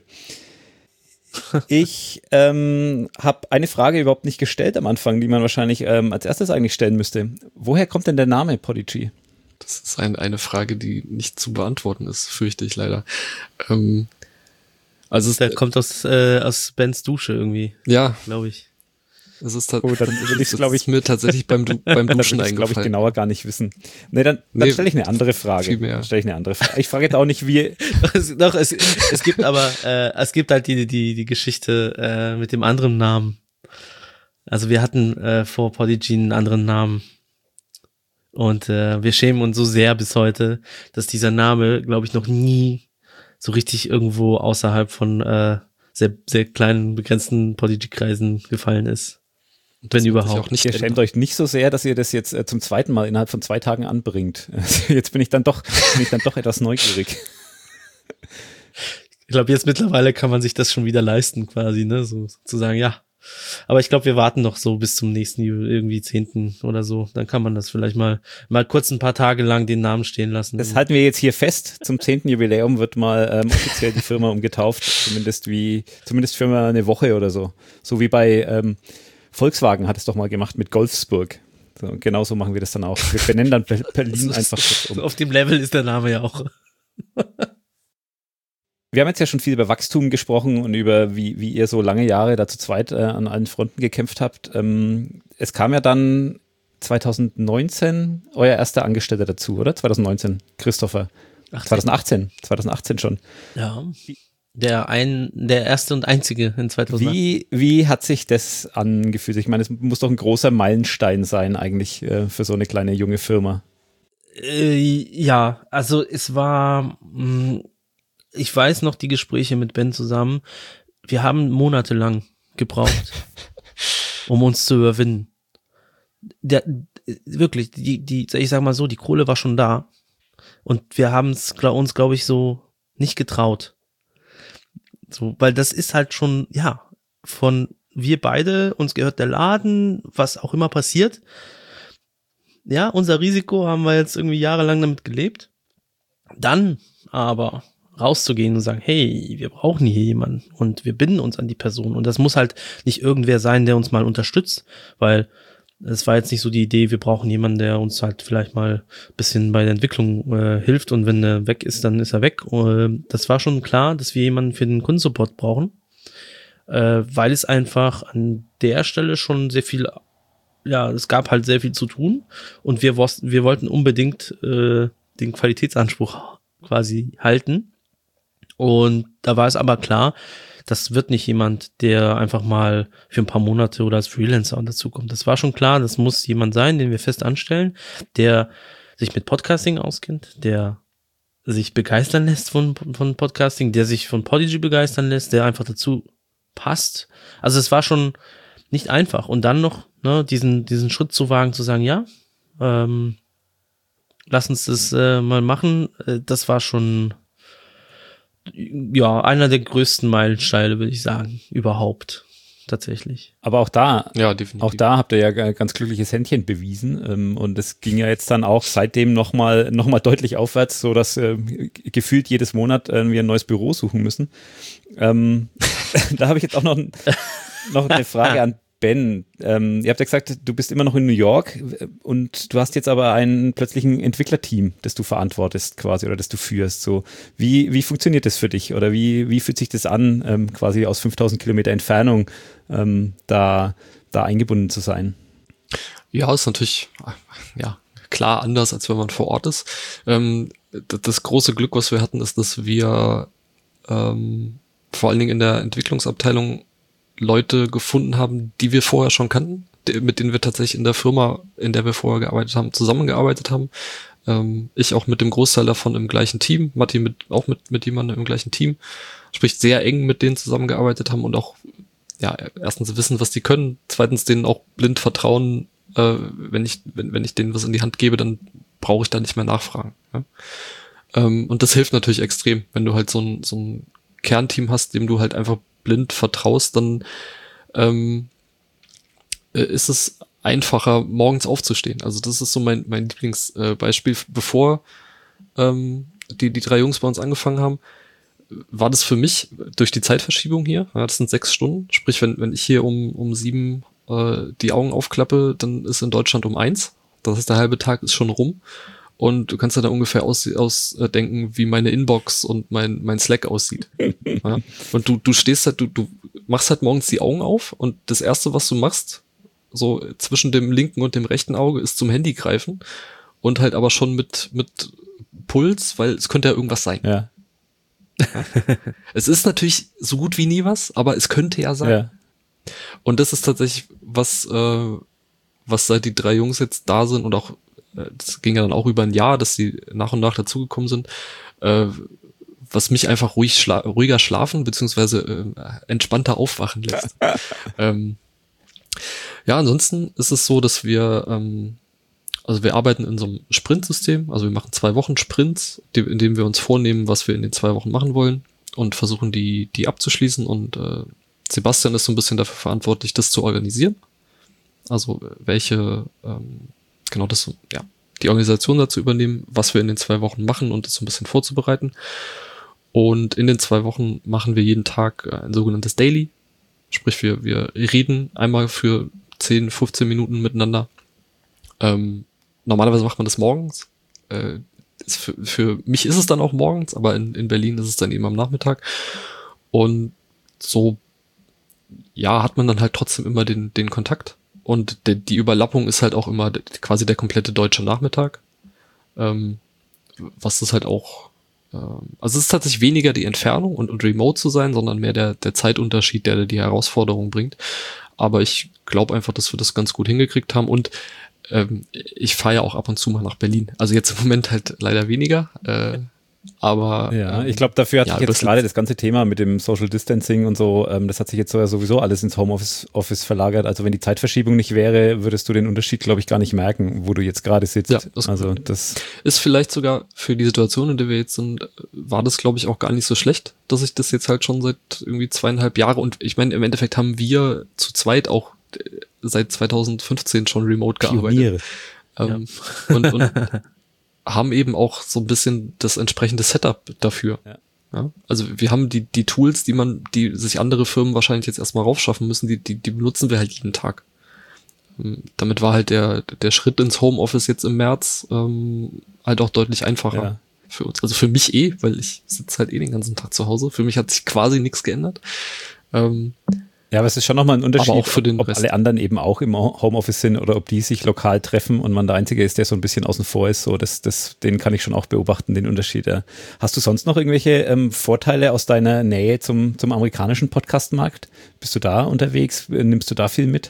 Ich ähm, habe eine Frage überhaupt nicht gestellt am Anfang, die man wahrscheinlich ähm, als erstes eigentlich stellen müsste. Woher kommt denn der Name Podigy? Das ist ein, eine Frage, die nicht zu beantworten ist, fürchte ich leider. Ähm, also es der kommt aus, äh, aus Bens Dusche irgendwie. Ja, glaube ich. Das ist, ta- oh, dann will ich's, glaub ich, mir tatsächlich beim, du beim Duschen eingefallen. glaube ich, genauer gar nicht wissen. Nee, dann, dann Nee, stelle ich eine andere Frage. Dann stelle ich eine andere Frage. Ich frage jetzt auch nicht, wie. es, doch, es, es gibt aber, äh, es gibt halt die, die, die Geschichte äh, mit dem anderen Namen. Also wir hatten äh, vor Podigy einen anderen Namen. Und äh, wir schämen uns so sehr bis heute, dass dieser Name, glaube ich, noch nie so richtig irgendwo außerhalb von äh, sehr, sehr kleinen, begrenzten Podigy-Kreisen gefallen ist. Wenn überhaupt. Auch nicht ihr schämt euch nicht so sehr, dass ihr das jetzt äh, zum zweiten Mal innerhalb von zwei Tagen anbringt. Jetzt bin ich dann doch, bin ich dann doch etwas neugierig. Ich glaube, jetzt mittlerweile kann man sich das schon wieder leisten, quasi, ne, so zu sagen, ja. Aber ich glaube, wir warten noch so bis zum nächsten irgendwie zehnten oder so. Dann kann man das vielleicht mal, mal kurz ein paar Tage lang den Namen stehen lassen. Das halten wir jetzt hier fest. Zum zehnten Jubiläum wird mal ähm, offiziell die Firma umgetauft. Zumindest wie, zumindest für mal eine Woche oder so. So wie bei ähm, Volkswagen hat es doch mal gemacht mit Golfsburg. So, genauso machen wir das dann auch. Wir benennen dann Berlin einfach kurz um. Auf dem Level ist der Name ja auch. Wir haben jetzt ja schon viel über Wachstum gesprochen und über wie, wie ihr so lange Jahre da zu zweit äh, an allen Fronten gekämpft habt. Ähm, es kam ja dann zwanzig neunzehn euer erster Angestellter dazu, oder? zwanzig neunzehn, Christopher. achtzehn. zwanzig achtzehn, zwanzig achtzehn schon. Ja, der ein, der erste und einzige in zweitausend. Wie, wie hat sich das angefühlt? Ich meine, es muss doch ein großer Meilenstein sein eigentlich äh, für so eine kleine junge Firma. Äh, ja, also es war, mh, ich weiß noch die Gespräche mit Ben zusammen. Wir haben monatelang gebraucht, um uns zu überwinden. Der, wirklich, die, die, ich sag mal so, die Kohle war schon da. Und wir haben es uns, glaube ich, so nicht getraut. So, weil das ist halt schon, ja, von wir beide, uns gehört der Laden, was auch immer passiert. Ja, unser Risiko haben wir jetzt irgendwie jahrelang damit gelebt. Dann aber rauszugehen und sagen, hey, wir brauchen hier jemanden und wir binden uns an die Person. Und das muss halt nicht irgendwer sein, der uns mal unterstützt, weil es war jetzt nicht so die Idee, wir brauchen jemanden, der uns halt vielleicht mal ein bisschen bei der Entwicklung äh, hilft und wenn er weg ist, dann ist er weg. Äh, das war schon klar, dass wir jemanden für den Kundensupport brauchen, äh, weil es einfach an der Stelle schon sehr viel, ja, es gab halt sehr viel zu tun und wir, wir wollten unbedingt äh, den Qualitätsanspruch quasi halten. Und da war es aber klar, das wird nicht jemand, der einfach mal für ein paar Monate oder als Freelancer dazukommt. Das war schon klar, das muss jemand sein, den wir fest anstellen, der sich mit Podcasting auskennt, der sich begeistern lässt von, von Podcasting, der sich von Podigy begeistern lässt, der einfach dazu passt. Also es war schon nicht einfach. Und dann noch ne, diesen, diesen Schritt zu wagen, zu sagen, ja, ähm, lass uns das äh, mal machen, äh, das war schon ja, einer der größten Meilensteine, würde ich sagen, überhaupt, tatsächlich. Aber auch da, ja, definitiv. Auch da habt ihr ja ganz glückliches Händchen bewiesen ähm, und es ging ja jetzt dann auch seitdem nochmal noch mal deutlich aufwärts, so dass äh, gefühlt jedes Monat äh, wir ein neues Büro suchen müssen. Ähm, da habe ich jetzt auch noch, noch eine Frage an Ben. Ähm, ihr habt ja gesagt, du bist immer noch in New York und du hast jetzt aber einen plötzlichen Entwicklerteam, das du verantwortest quasi oder das du führst. So, wie, wie funktioniert das für dich oder wie, wie fühlt sich das an, ähm, quasi aus fünftausend Kilometer Entfernung ähm, da, da eingebunden zu sein? Ja, ist natürlich ja klar anders, als wenn man vor Ort ist. Ähm, das große Glück, was wir hatten, ist, dass wir ähm, vor allen Dingen in der Entwicklungsabteilung Leute gefunden haben, die wir vorher schon kannten, mit denen wir tatsächlich in der Firma, in der wir vorher gearbeitet haben, zusammengearbeitet haben. Ähm, ich auch mit dem Großteil davon im gleichen Team, Matti mit, auch mit, mit jemandem im gleichen Team, sprich sehr eng mit denen zusammengearbeitet haben und auch, ja, erstens wissen, was die können, zweitens denen auch blind vertrauen, äh, wenn ich, wenn, wenn ich denen was in die Hand gebe, dann brauche ich da nicht mehr nachfragen. Ja? Ähm, und das hilft natürlich extrem, wenn du halt so ein, so ein Kernteam hast, dem du halt einfach blind vertraust, dann ähm, äh, ist es einfacher, morgens aufzustehen. Also das ist so mein, mein Lieblingsbeispiel. Äh, Bevor ähm, die, die drei Jungs bei uns angefangen haben, war das für mich durch die Zeitverschiebung hier, ja, das sind sechs Stunden, sprich, wenn, wenn ich hier um, um sieben äh, die Augen aufklappe, dann ist in Deutschland um eins. Das heißt, der halbe Tag ist schon rum. Und du kannst dir da ungefähr ausdenken, aus, äh, wie meine Inbox und mein, mein Slack aussieht. Ja? Und du, du stehst halt, du, du machst halt morgens die Augen auf und das Erste, was du machst, so zwischen dem linken und dem rechten Auge, ist zum Handy greifen und halt aber schon mit, mit Puls, weil es könnte ja irgendwas sein. Ja. Es ist natürlich so gut wie nie was, aber es könnte ja sein. Ja. Und das ist tatsächlich was, äh, was seit die drei Jungs jetzt da sind und auch, äh, das ging ja dann auch über ein Jahr, dass sie nach und nach dazugekommen sind, äh, was mich einfach ruhig schla- ruhiger schlafen beziehungsweise äh, entspannter aufwachen lässt. ähm, ja, ansonsten ist es so, dass wir ähm, Also wir arbeiten in so einem Sprint-System, also wir machen zwei Wochen Sprints, die, in dem wir uns vornehmen, was wir in den zwei Wochen machen wollen und versuchen die die abzuschließen und äh, Sebastian ist so ein bisschen dafür verantwortlich, das zu organisieren. Also welche, ähm, genau das, ja, die Organisation dazu übernehmen, was wir in den zwei Wochen machen und das so ein bisschen vorzubereiten. Und in den zwei Wochen machen wir jeden Tag ein sogenanntes Daily, sprich wir wir reden einmal für zehn, fünfzehn Minuten miteinander. Ähm, normalerweise macht man das morgens. Äh, ist für, für mich ist es dann auch morgens, aber in, in Berlin ist es dann eben am Nachmittag. Und so, ja, hat man dann halt trotzdem immer den, den Kontakt. Und de, die Überlappung ist halt auch immer de, quasi der komplette deutsche Nachmittag. Ähm, was das halt auch, ähm, also es ist tatsächlich weniger die Entfernung und, und remote zu sein, sondern mehr der, der Zeitunterschied, der die Herausforderung bringt. Aber ich glaube einfach, dass wir das ganz gut hingekriegt haben und Ähm, ich fahre ja auch ab und zu mal nach Berlin. Also jetzt im Moment halt leider weniger. Äh, aber ja, ähm, ich glaube, dafür hat ja, sich jetzt gerade das ganze Thema mit dem Social Distancing und so, ähm, das hat sich jetzt sowieso alles ins Homeoffice Office verlagert. Also wenn die Zeitverschiebung nicht wäre, würdest du den Unterschied, glaube ich, gar nicht merken, wo du jetzt gerade sitzt. Ja, das also das ist vielleicht sogar für die Situation, in der wir jetzt sind, war das, glaube ich, auch gar nicht so schlecht, dass ich das jetzt halt schon seit irgendwie zweieinhalb Jahre und ich meine, im Endeffekt haben wir zu zweit auch seit zweitausendfünfzehn schon remote gearbeitet. Ähm, ja. und, und haben eben auch so ein bisschen das entsprechende Setup dafür. Ja. Ja? Also wir haben die die Tools, die man, die sich andere Firmen wahrscheinlich jetzt erstmal raufschaffen müssen, die die die benutzen wir halt jeden Tag. Ähm, damit war halt der der Schritt ins Homeoffice jetzt im März ähm, halt auch deutlich einfacher ja. für uns. Also für mich eh, weil ich sitze halt eh den ganzen Tag zu Hause. Für mich hat sich quasi nichts geändert. Ähm, Ja, aber es ist schon nochmal ein Unterschied, aber auch für den ob Rest. alle anderen eben auch im Homeoffice sind oder ob die sich lokal treffen und man der Einzige ist, der so ein bisschen außen vor ist. So, das, das, den kann ich schon auch beobachten, den Unterschied. Ja. Hast du sonst noch irgendwelche ähm, Vorteile aus deiner Nähe zum, zum amerikanischen Podcastmarkt? Bist du da unterwegs? Nimmst du da viel mit?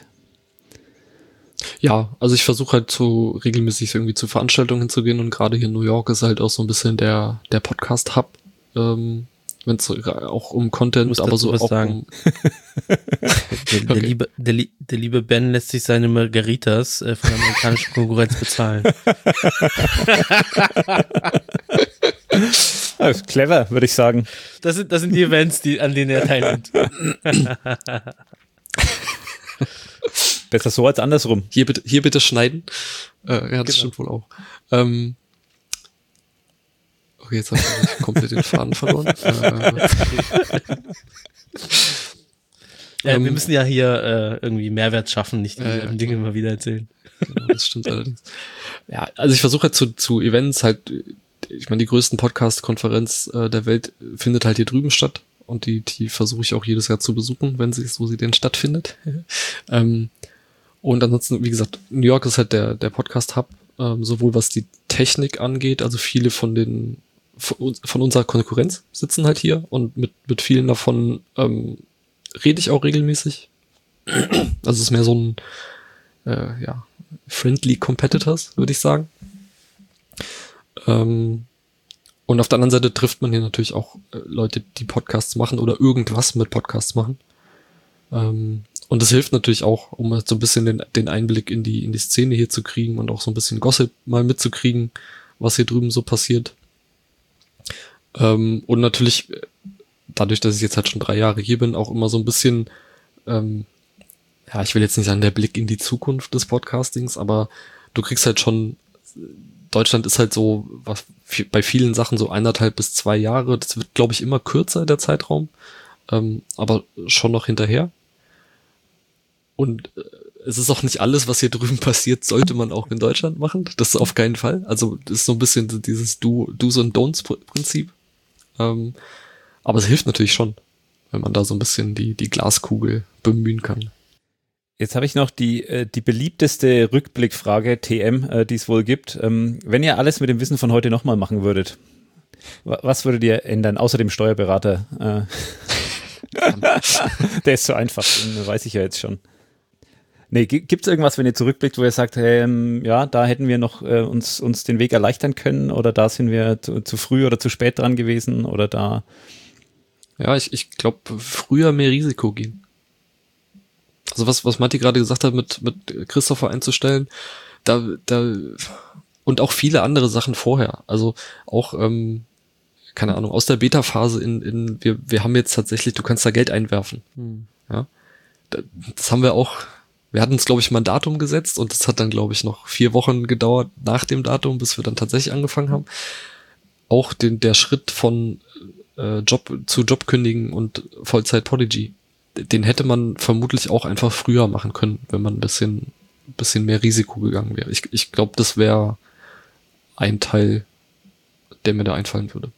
Ja, also ich versuche halt so regelmäßig irgendwie zu Veranstaltungen hinzugehen und gerade hier in New York ist halt auch so ein bisschen der, der Podcast-Hub, ähm, wenn es auch um Content, aber so auch sagen. um der, der, okay. liebe, der, der liebe Ben lässt sich seine Margaritas äh, von der amerikanischen Konkurrenz bezahlen. Ja, clever, würde ich sagen. Das sind, das sind die Events, die, an denen er teilnimmt. Besser so als andersrum. Hier bitte, hier bitte schneiden. Äh, ja, das genau. Stimmt wohl auch. Ähm, Okay, jetzt habe ich komplett den Faden verloren. äh, ja, ähm, wir müssen ja hier äh, irgendwie Mehrwert schaffen, nicht die äh, Dinge immer wieder erzählen. Genau, das stimmt allerdings. Ja, also ich versuche halt zu, zu Events halt, ich meine, die größten Podcast-Konferenz äh, der Welt findet halt hier drüben statt und die, die versuche ich auch jedes Jahr zu besuchen, wenn sie, so sie denn stattfindet. ähm, und ansonsten, wie gesagt, New York ist halt der, der Podcast-Hub, ähm, sowohl was die Technik angeht, also viele von den von unserer Konkurrenz sitzen halt hier und mit, mit vielen davon ähm, rede ich auch regelmäßig. Also es ist mehr so ein äh, ja, friendly competitors, würde ich sagen. Ähm, und auf der anderen Seite trifft man hier natürlich auch äh, Leute, die Podcasts machen oder irgendwas mit Podcasts machen. Ähm, und das hilft natürlich auch, um halt so ein bisschen den, den Einblick in die, in die Szene hier zu kriegen und auch so ein bisschen Gossip mal mitzukriegen, was hier drüben so passiert. Ähm, und natürlich, dadurch, dass ich jetzt halt schon drei Jahre hier bin, auch immer so ein bisschen, ähm, ja, ich will jetzt nicht sagen, der Blick in die Zukunft des Podcastings, aber du kriegst halt schon, Deutschland ist halt so, was bei vielen Sachen so eineinhalb bis zwei Jahre, das wird, glaube ich, immer kürzer, der Zeitraum, ähm, aber schon noch hinterher. Und äh, es ist auch nicht alles, was hier drüben passiert, sollte man auch in Deutschland machen, das ist auf keinen Fall. Also das ist so ein bisschen dieses Do, Do's und Don'ts-Prinzip. Ähm, aber es hilft natürlich schon, wenn man da so ein bisschen die, die Glaskugel bemühen kann. Jetzt habe ich noch die, äh, die beliebteste Rückblickfrage, T M, äh, die es wohl gibt. Ähm, wenn ihr alles mit dem Wissen von heute nochmal machen würdet, wa- was würdet ihr ändern, außer dem Steuerberater? Äh, der ist so einfach, den weiß ich ja jetzt schon. Nee, gibt es irgendwas, wenn ihr zurückblickt, wo ihr sagt, hey, ähm, ja, da hätten wir noch äh, uns, uns den Weg erleichtern können oder da sind wir zu, zu früh oder zu spät dran gewesen oder da... Ja, ich, ich glaube, früher mehr Risiko gehen. Also was, was Matti gerade gesagt hat, mit, mit Christopher einzustellen, da, da, und auch viele andere Sachen vorher. Also auch, ähm, keine Ahnung, aus der Beta-Phase in, in, wir, wir haben jetzt tatsächlich, du kannst da Geld einwerfen. Hm. Ja. Das haben wir auch, wir hatten uns, glaube ich, mal ein Datum gesetzt und das hat dann, glaube ich, noch vier Wochen gedauert nach dem Datum, bis wir dann tatsächlich angefangen haben. Auch den, der Schritt von äh, Job zu Jobkündigen und Vollzeit-Podigy, den hätte man vermutlich auch einfach früher machen können, wenn man ein bisschen, ein bisschen mehr Risiko gegangen wäre. Ich, ich glaube, das wäre ein Teil, der mir da einfallen würde.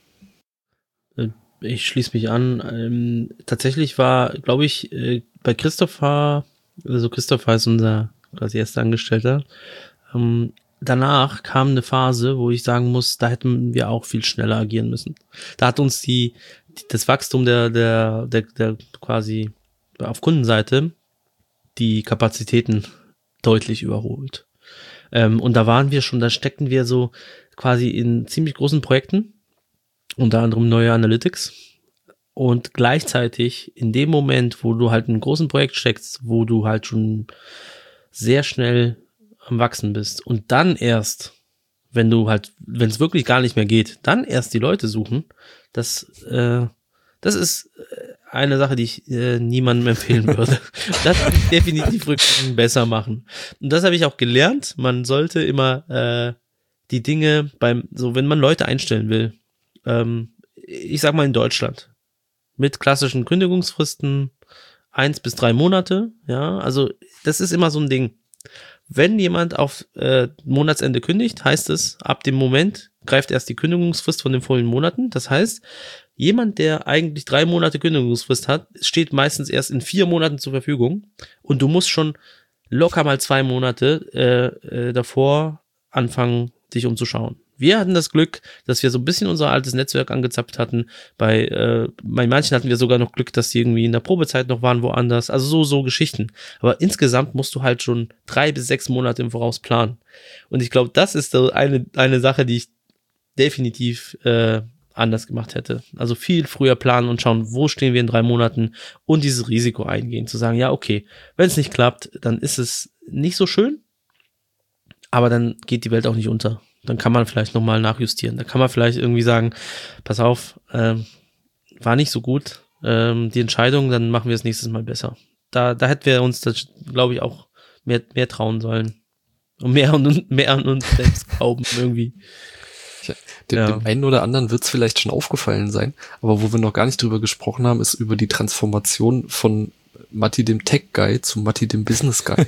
Ich schließe mich an. Ähm, tatsächlich war, glaube ich, äh, bei Christopher, also Christopher ist unser quasi erster Angestellter, ähm, danach kam eine Phase, wo ich sagen muss, da hätten wir auch viel schneller agieren müssen. Da hat uns die, die das Wachstum der, der, der, der quasi auf Kundenseite die Kapazitäten deutlich überholt. Ähm, und da waren wir schon, da steckten wir so quasi in ziemlich großen Projekten, unter anderem neue Analytics. Und gleichzeitig in dem Moment, wo du halt in einem großen Projekt steckst, wo du halt schon sehr schnell am Wachsen bist und dann erst, wenn du halt, wenn es wirklich gar nicht mehr geht, dann erst die Leute suchen, das, äh, das ist eine Sache, die ich äh, niemandem empfehlen würde. Das würde ich definitiv rückwirkend besser machen. Und das habe ich auch gelernt. Man sollte immer äh, die Dinge beim, so wenn man Leute einstellen will, ähm, ich sag mal in Deutschland, mit klassischen Kündigungsfristen eins bis drei Monate, ja, also das ist immer so ein Ding. Wenn jemand auf äh, Monatsende kündigt, heißt es, ab dem Moment greift erst die Kündigungsfrist von den vorigen Monaten. Das heißt, jemand, der eigentlich drei Monate Kündigungsfrist hat, steht meistens erst in vier Monaten zur Verfügung und du musst schon locker mal zwei Monate äh, äh, davor anfangen, dich umzuschauen. Wir hatten das Glück, dass wir so ein bisschen unser altes Netzwerk angezapft hatten. Bei, äh, bei manchen hatten wir sogar noch Glück, dass die irgendwie in der Probezeit noch waren woanders. Also so, so Geschichten. Aber insgesamt musst du halt schon drei bis sechs Monate im Voraus planen. Und ich glaube, das ist so eine, eine Sache, die ich definitiv äh, anders gemacht hätte. Also viel früher planen und schauen, wo stehen wir in drei Monaten und dieses Risiko eingehen. Zu sagen, ja, okay, wenn es nicht klappt, dann ist es nicht so schön, aber dann geht die Welt auch nicht unter. Dann kann man vielleicht nochmal nachjustieren. Da kann man vielleicht irgendwie sagen, pass auf, ähm, war nicht so gut, ähm, die Entscheidung, dann machen wir es nächstes Mal besser. Da, da hätten wir uns, das, glaube ich, auch mehr, mehr trauen sollen. Und mehr, und mehr an uns selbst glauben irgendwie. Ja, dem, ja. dem einen oder anderen wird es vielleicht schon aufgefallen sein, aber wo wir noch gar nicht drüber gesprochen haben, ist über die Transformation von Matti dem Tech-Guy zu Matti dem Business-Guy.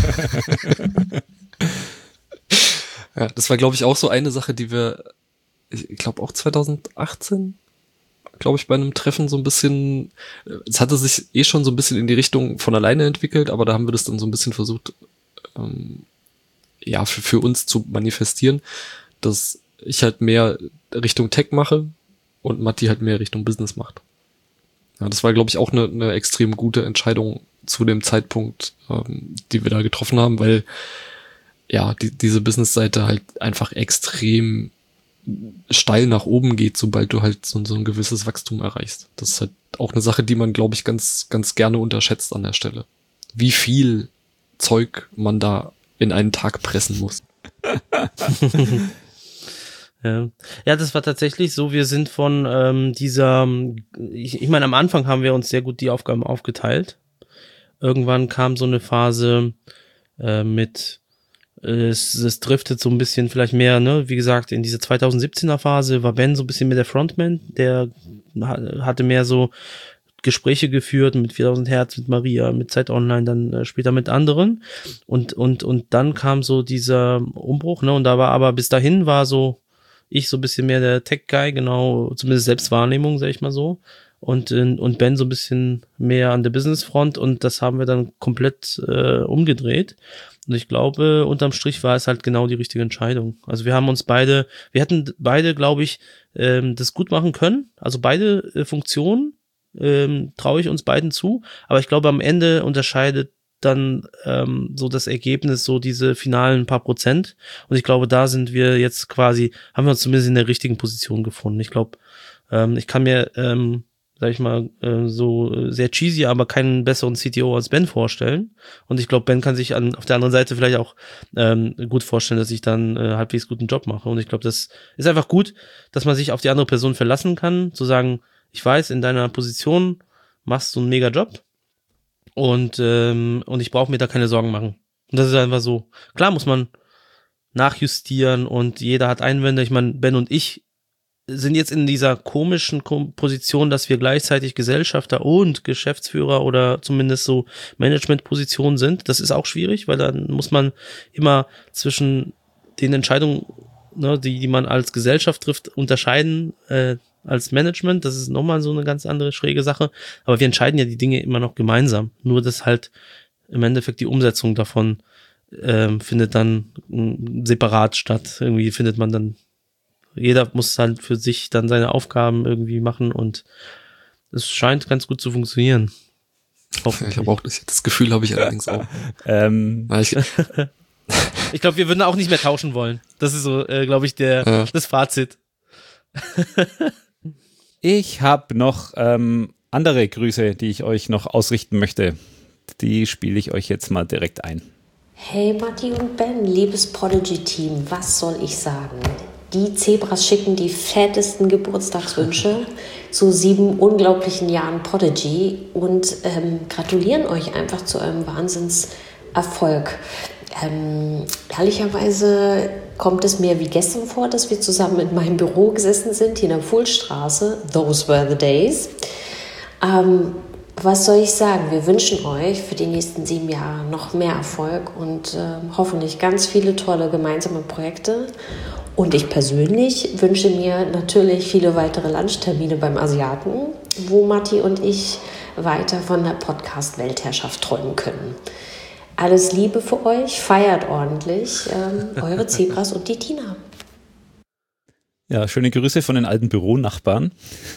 Ja, das war, glaube ich, auch so eine Sache, die wir, ich glaube auch zwanzig achtzehn, glaube ich, bei einem Treffen so ein bisschen, es hatte sich eh schon so ein bisschen in die Richtung von alleine entwickelt, aber da haben wir das dann so ein bisschen versucht, ähm, ja, für, für uns zu manifestieren, dass ich halt mehr Richtung Tech mache und Matti halt mehr Richtung Business macht. Ja, das war, glaube ich, auch eine, eine extrem gute Entscheidung zu dem Zeitpunkt, ähm, die wir da getroffen haben, weil ja, die, diese Business-Seite halt einfach extrem steil nach oben geht, sobald du halt so, so ein gewisses Wachstum erreichst. Das ist halt auch eine Sache, die man, glaube ich, ganz, ganz gerne unterschätzt an der Stelle. Wie viel Zeug man da in einen Tag pressen muss. Ja. ja, das war tatsächlich so, wir sind von ähm, dieser, ich, ich meine, am Anfang haben wir uns sehr gut die Aufgaben aufgeteilt. Irgendwann kam so eine Phase äh, mit, äh, es, es driftet so ein bisschen vielleicht mehr, ne, wie gesagt, in diese zweitausendsiebzehner Phase war Ben so ein bisschen mehr der Frontman, der hatte mehr so Gespräche geführt mit viertausend Hertz, mit Maria, mit Zeit Online, dann äh, später mit anderen und und und dann kam so dieser Umbruch, ne, und da war aber bis dahin war so ich so ein bisschen mehr der Tech-Guy, genau, zumindest Selbstwahrnehmung, sag ich mal so, und und Ben so ein bisschen mehr an der Businessfront, und das haben wir dann komplett äh, umgedreht. Und ich glaube, unterm Strich war es halt genau die richtige Entscheidung. Also wir haben uns beide, wir hätten beide, glaube ich, ähm, das gut machen können. Also beide äh, Funktionen ähm, traue ich uns beiden zu. Aber ich glaube, am Ende unterscheidet dann ähm, so das Ergebnis, so diese finalen paar Prozent. Und ich glaube, da sind wir jetzt quasi, haben wir uns zumindest in der richtigen Position gefunden. Ich glaube, ähm, ich kann mir, ähm, sag ich mal, äh, so äh, sehr cheesy, aber keinen besseren C T O als Ben vorstellen. Und ich glaube, Ben kann sich an, auf der anderen Seite vielleicht auch ähm, gut vorstellen, dass ich dann äh, halbwegs guten Job mache. Und ich glaube, das ist einfach gut, dass man sich auf die andere Person verlassen kann, zu sagen, ich weiß, in deiner Position machst du einen mega Job und ähm, und ich brauche mir da keine Sorgen machen. Und das ist einfach so. Klar muss man nachjustieren und jeder hat Einwände. Ich meine, Ben und ich sind jetzt in dieser komischen Position, dass wir gleichzeitig Gesellschafter und Geschäftsführer oder zumindest so Managementpositionen sind. Das ist auch schwierig, weil dann muss man immer zwischen den Entscheidungen, ne, die, die man als Gesellschaft trifft, unterscheiden äh, als Management. Das ist nochmal so eine ganz andere schräge Sache. Aber wir entscheiden ja die Dinge immer noch gemeinsam. Nur dass halt im Endeffekt die Umsetzung davon ähm, findet dann m, separat statt. Irgendwie findet man dann, jeder muss halt für sich dann seine Aufgaben irgendwie machen und es scheint ganz gut zu funktionieren. Ich habe auch das, das Gefühl, habe ich allerdings auch. ähm, ich ich glaube, wir würden auch nicht mehr tauschen wollen. Das ist so, äh, glaube ich, der ja. das Fazit. Ich habe noch ähm, andere Grüße, die ich euch noch ausrichten möchte. Die spiele ich euch jetzt mal direkt ein. Hey Matti und Ben, liebes Prodigy-Team, was soll ich sagen? Die Zebras schicken die fettesten Geburtstagswünsche zu sieben unglaublichen Jahren Prodigy und ähm, gratulieren euch einfach zu eurem Wahnsinnserfolg. Ähm, ehrlicherweise kommt es mir wie gestern vor, dass wir zusammen in meinem Büro gesessen sind, hier in der Fuhlstraße. Those were the days. Ähm, was soll ich sagen? Wir wünschen euch für die nächsten sieben Jahre noch mehr Erfolg und äh, hoffentlich ganz viele tolle gemeinsame Projekte. Und ich persönlich wünsche mir natürlich viele weitere Lunchtermine beim Asiaten, wo Matti und ich weiter von der Podcast-Weltherrschaft träumen können. Alles Liebe für euch, feiert ordentlich, ähm, eure Zebras und die Tina. Ja, schöne Grüße von den alten Büronachbarn.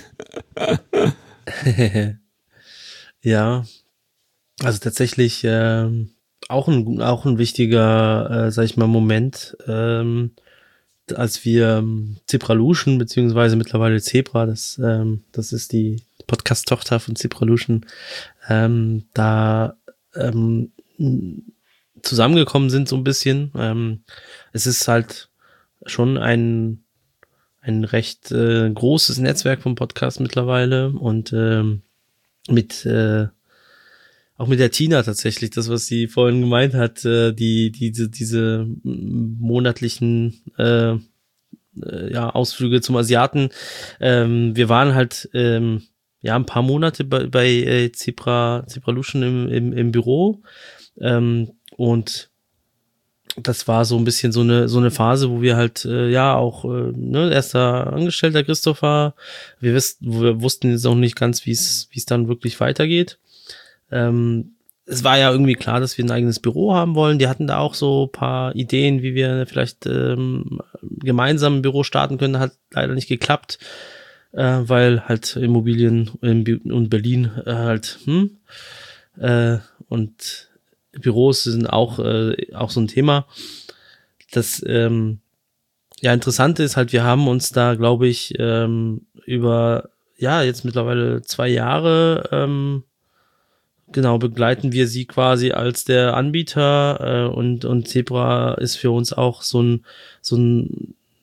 Ja, also tatsächlich ähm, auch ein auch ein wichtiger, äh, sag ich mal, Moment, ähm, als wir ähm, Zebralution, beziehungsweise mittlerweile Zebra, das ähm, das ist die Podcast-Tochter von Zebralution, ähm, da ähm, zusammengekommen sind so ein bisschen. Ähm, es ist halt schon ein ein recht äh, großes Netzwerk vom Podcast mittlerweile und ähm, mit äh, auch mit der Tina tatsächlich, das, was sie vorhin gemeint hat, äh, die diese diese monatlichen äh, äh, ja Ausflüge zum Asiaten. Ähm, wir waren halt ähm, ja ein paar Monate bei, bei äh, Zebra Zebralution im, im im Büro ähm, und das war so ein bisschen so eine so eine Phase, wo wir halt äh, ja auch äh, ne, erster Angestellter Christopher, wir wissen, wir wussten jetzt auch nicht ganz, wie es wie es dann wirklich weitergeht. Ähm, es war ja irgendwie klar, dass wir ein eigenes Büro haben wollen. Die hatten da auch so ein paar Ideen, wie wir vielleicht ähm, gemeinsam ein Büro starten können. Hat leider nicht geklappt, äh, weil halt Immobilien in, in Berlin äh, halt hm, äh, und Büros sind auch äh, auch so ein Thema. Das ähm, ja Interessante ist halt, wir haben uns da, glaube ich, ähm, über ja jetzt mittlerweile zwei Jahre ähm, genau begleiten wir sie quasi als der Anbieter äh, und und Zebra ist für uns auch so ein so ein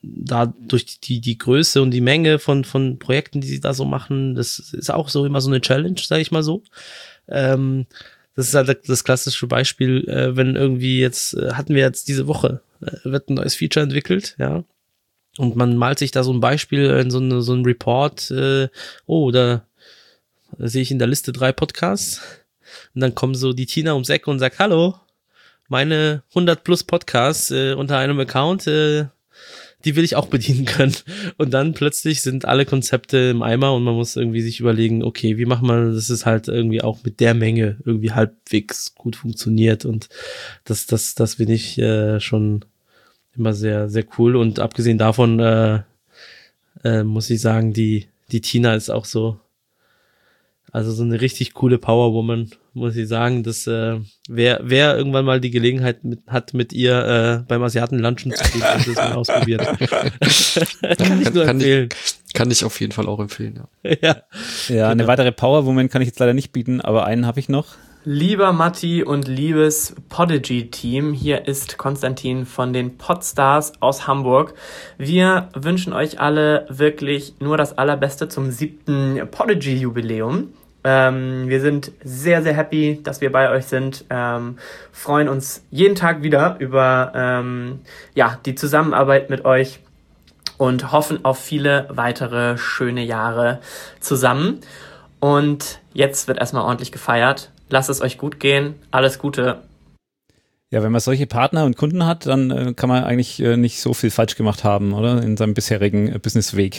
da durch die, die Größe und die Menge von, von Projekten, die sie da so machen, das ist auch so immer so eine Challenge, sage ich mal so. Ähm, das ist halt das klassische Beispiel, äh, wenn irgendwie jetzt, äh, hatten wir jetzt diese Woche, äh, wird ein neues Feature entwickelt, ja, und man malt sich da so ein Beispiel in so, eine, so ein Report, äh, oh, da, da sehe ich in der Liste drei Podcasts und dann kommt so die Tina ums Eck und sagt, hallo, meine hundert plus Podcasts äh, unter einem Account, äh, die will ich auch bedienen können. Und dann plötzlich sind alle Konzepte im Eimer und man muss irgendwie sich überlegen, okay, wie machen wir, dass es halt irgendwie auch mit der Menge irgendwie halbwegs gut funktioniert. Und das, das, das finde ich äh, schon immer sehr, sehr cool. Und abgesehen davon äh, äh, muss ich sagen, die, die Tina ist auch so, also so eine richtig coole Powerwoman, muss ich sagen, dass äh, wer wer irgendwann mal die Gelegenheit mit, hat, mit ihr äh, beim Asiaten lunchen zu gehen, hat das mal ausprobiert. Kann ich nur kann empfehlen. Ich, kann ich auf jeden Fall auch empfehlen, ja. ja, Ja, eine genau. weitere Powerwoman kann ich jetzt leider nicht bieten, aber einen habe ich noch. Lieber Matti und liebes Podigy-Team, hier ist Konstantin von den Podstars aus Hamburg. Wir wünschen euch alle wirklich nur das Allerbeste zum siebten Podigy-Jubiläum. Ähm, wir sind sehr, sehr happy, dass wir bei euch sind, ähm, freuen uns jeden Tag wieder über ähm, ja, die Zusammenarbeit mit euch und hoffen auf viele weitere schöne Jahre zusammen. Und jetzt wird erstmal ordentlich gefeiert. Lasst es euch gut gehen. Alles Gute. Ja, wenn man solche Partner und Kunden hat, dann äh, kann man eigentlich äh, nicht so viel falsch gemacht haben, oder? In seinem bisherigen äh, Businessweg.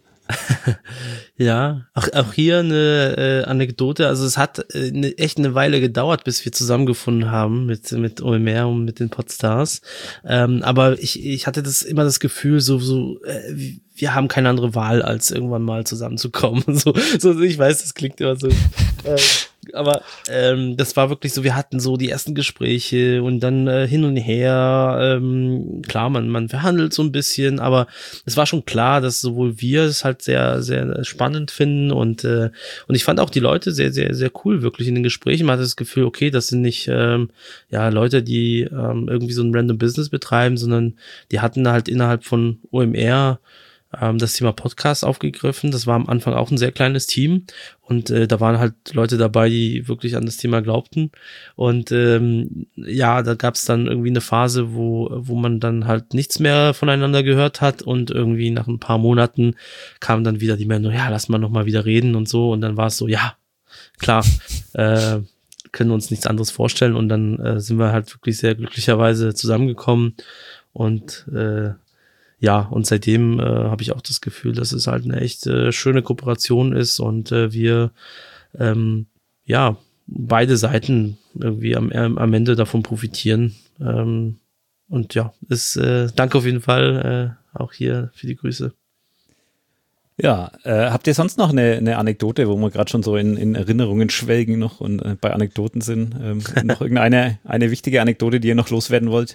Ja, auch, auch hier eine äh, Anekdote. Also es hat äh, ne, echt eine Weile gedauert, bis wir zusammengefunden haben mit mit O M R und mit den Podstars. Ähm, aber ich ich hatte das immer das Gefühl, so so äh, wir haben keine andere Wahl, als irgendwann mal zusammenzukommen. So so ich weiß, das klingt immer so. Äh, aber ähm, das war wirklich so, wir hatten so die ersten Gespräche und dann äh, hin und her, ähm, klar, man man verhandelt so ein bisschen, aber es war schon klar, dass sowohl wir es halt sehr, sehr spannend finden und äh, und ich fand auch die Leute sehr, sehr, sehr cool, wirklich in den Gesprächen. Man hatte das Gefühl, okay, das sind nicht ähm, ja Leute, die ähm, irgendwie so ein random Business betreiben, sondern die hatten halt innerhalb von O M R das Thema Podcast aufgegriffen. Das war am Anfang auch ein sehr kleines Team und äh, da waren halt Leute dabei, die wirklich an das Thema glaubten und ähm, ja, da gab es dann irgendwie eine Phase, wo wo man dann halt nichts mehr voneinander gehört hat und irgendwie nach ein paar Monaten kam dann wieder die Meldung, ja, lass mal nochmal wieder reden und so und dann war es so, ja, klar, äh, können uns nichts anderes vorstellen und dann äh, sind wir halt wirklich sehr glücklicherweise zusammengekommen und äh, ja, und seitdem äh, habe ich auch das Gefühl, dass es halt eine echt äh, schöne Kooperation ist und äh, wir ähm, ja beide Seiten irgendwie am, am Ende davon profitieren. Ähm, und ja, ist äh, danke auf jeden Fall äh, auch hier für die Grüße. Ja, äh, habt ihr sonst noch eine, eine Anekdote, wo wir gerade schon so in, in Erinnerungen schwelgen noch und äh, bei Anekdoten sind? Ähm, noch irgendeine eine wichtige Anekdote, die ihr noch loswerden wollt?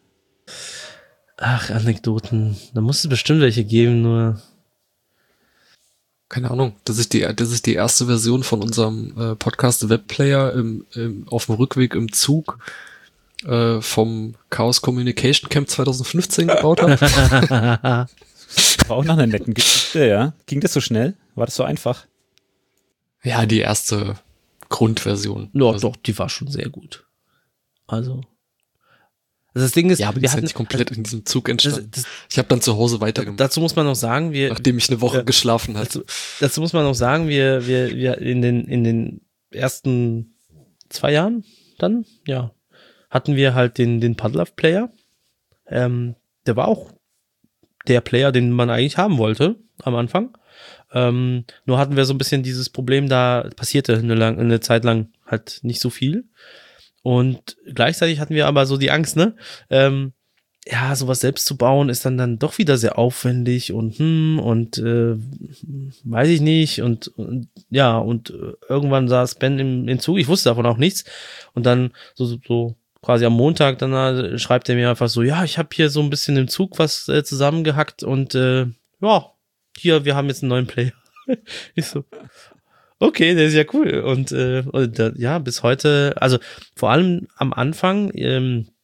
Ach, Anekdoten. Da muss es bestimmt welche geben, nur. Keine Ahnung. Das ist die, das ist die erste Version von unserem äh, Podcast Webplayer im, im, auf dem Rückweg im Zug äh, vom Chaos Communication Camp zwanzig fünfzehn gebaut haben. War auch nach einer netten Geschichte, ja. Ging das so schnell? War das so einfach? Ja, die erste Grundversion. Ja, also, doch, die war schon sehr gut. Also. Das Ding ist, ja, aber die wir ist hatten ja nicht komplett in diesem Zug entstanden. Das, das, ich habe dann zu Hause weitergemacht. Dazu muss man noch sagen, wir, nachdem ich eine Woche ja, geschlafen hatte. Dazu, dazu muss man noch sagen, wir, wir, wir in den in den ersten zwei Jahren dann, ja, hatten wir halt den den Podlove Player. Ähm, der war auch der Player, den man eigentlich haben wollte am Anfang. Ähm, nur hatten wir so ein bisschen dieses Problem, da passierte eine, lang, eine Zeit lang halt nicht so viel. Und gleichzeitig hatten wir aber so die Angst, ne? Ähm, ja, sowas selbst zu bauen ist dann dann doch wieder sehr aufwendig und hm, und äh, weiß ich nicht und, und ja, und irgendwann saß Ben im, im Zug, ich wusste davon auch nichts und dann so, so, so quasi am Montag dann äh, schreibt er mir einfach so, ja, ich habe hier so ein bisschen im Zug was äh, zusammengehackt und äh, ja, hier, wir haben jetzt einen neuen Player. Ich so, okay, der ist ja cool. Und, äh, und äh, ja, bis heute, also vor allem am Anfang, ähm,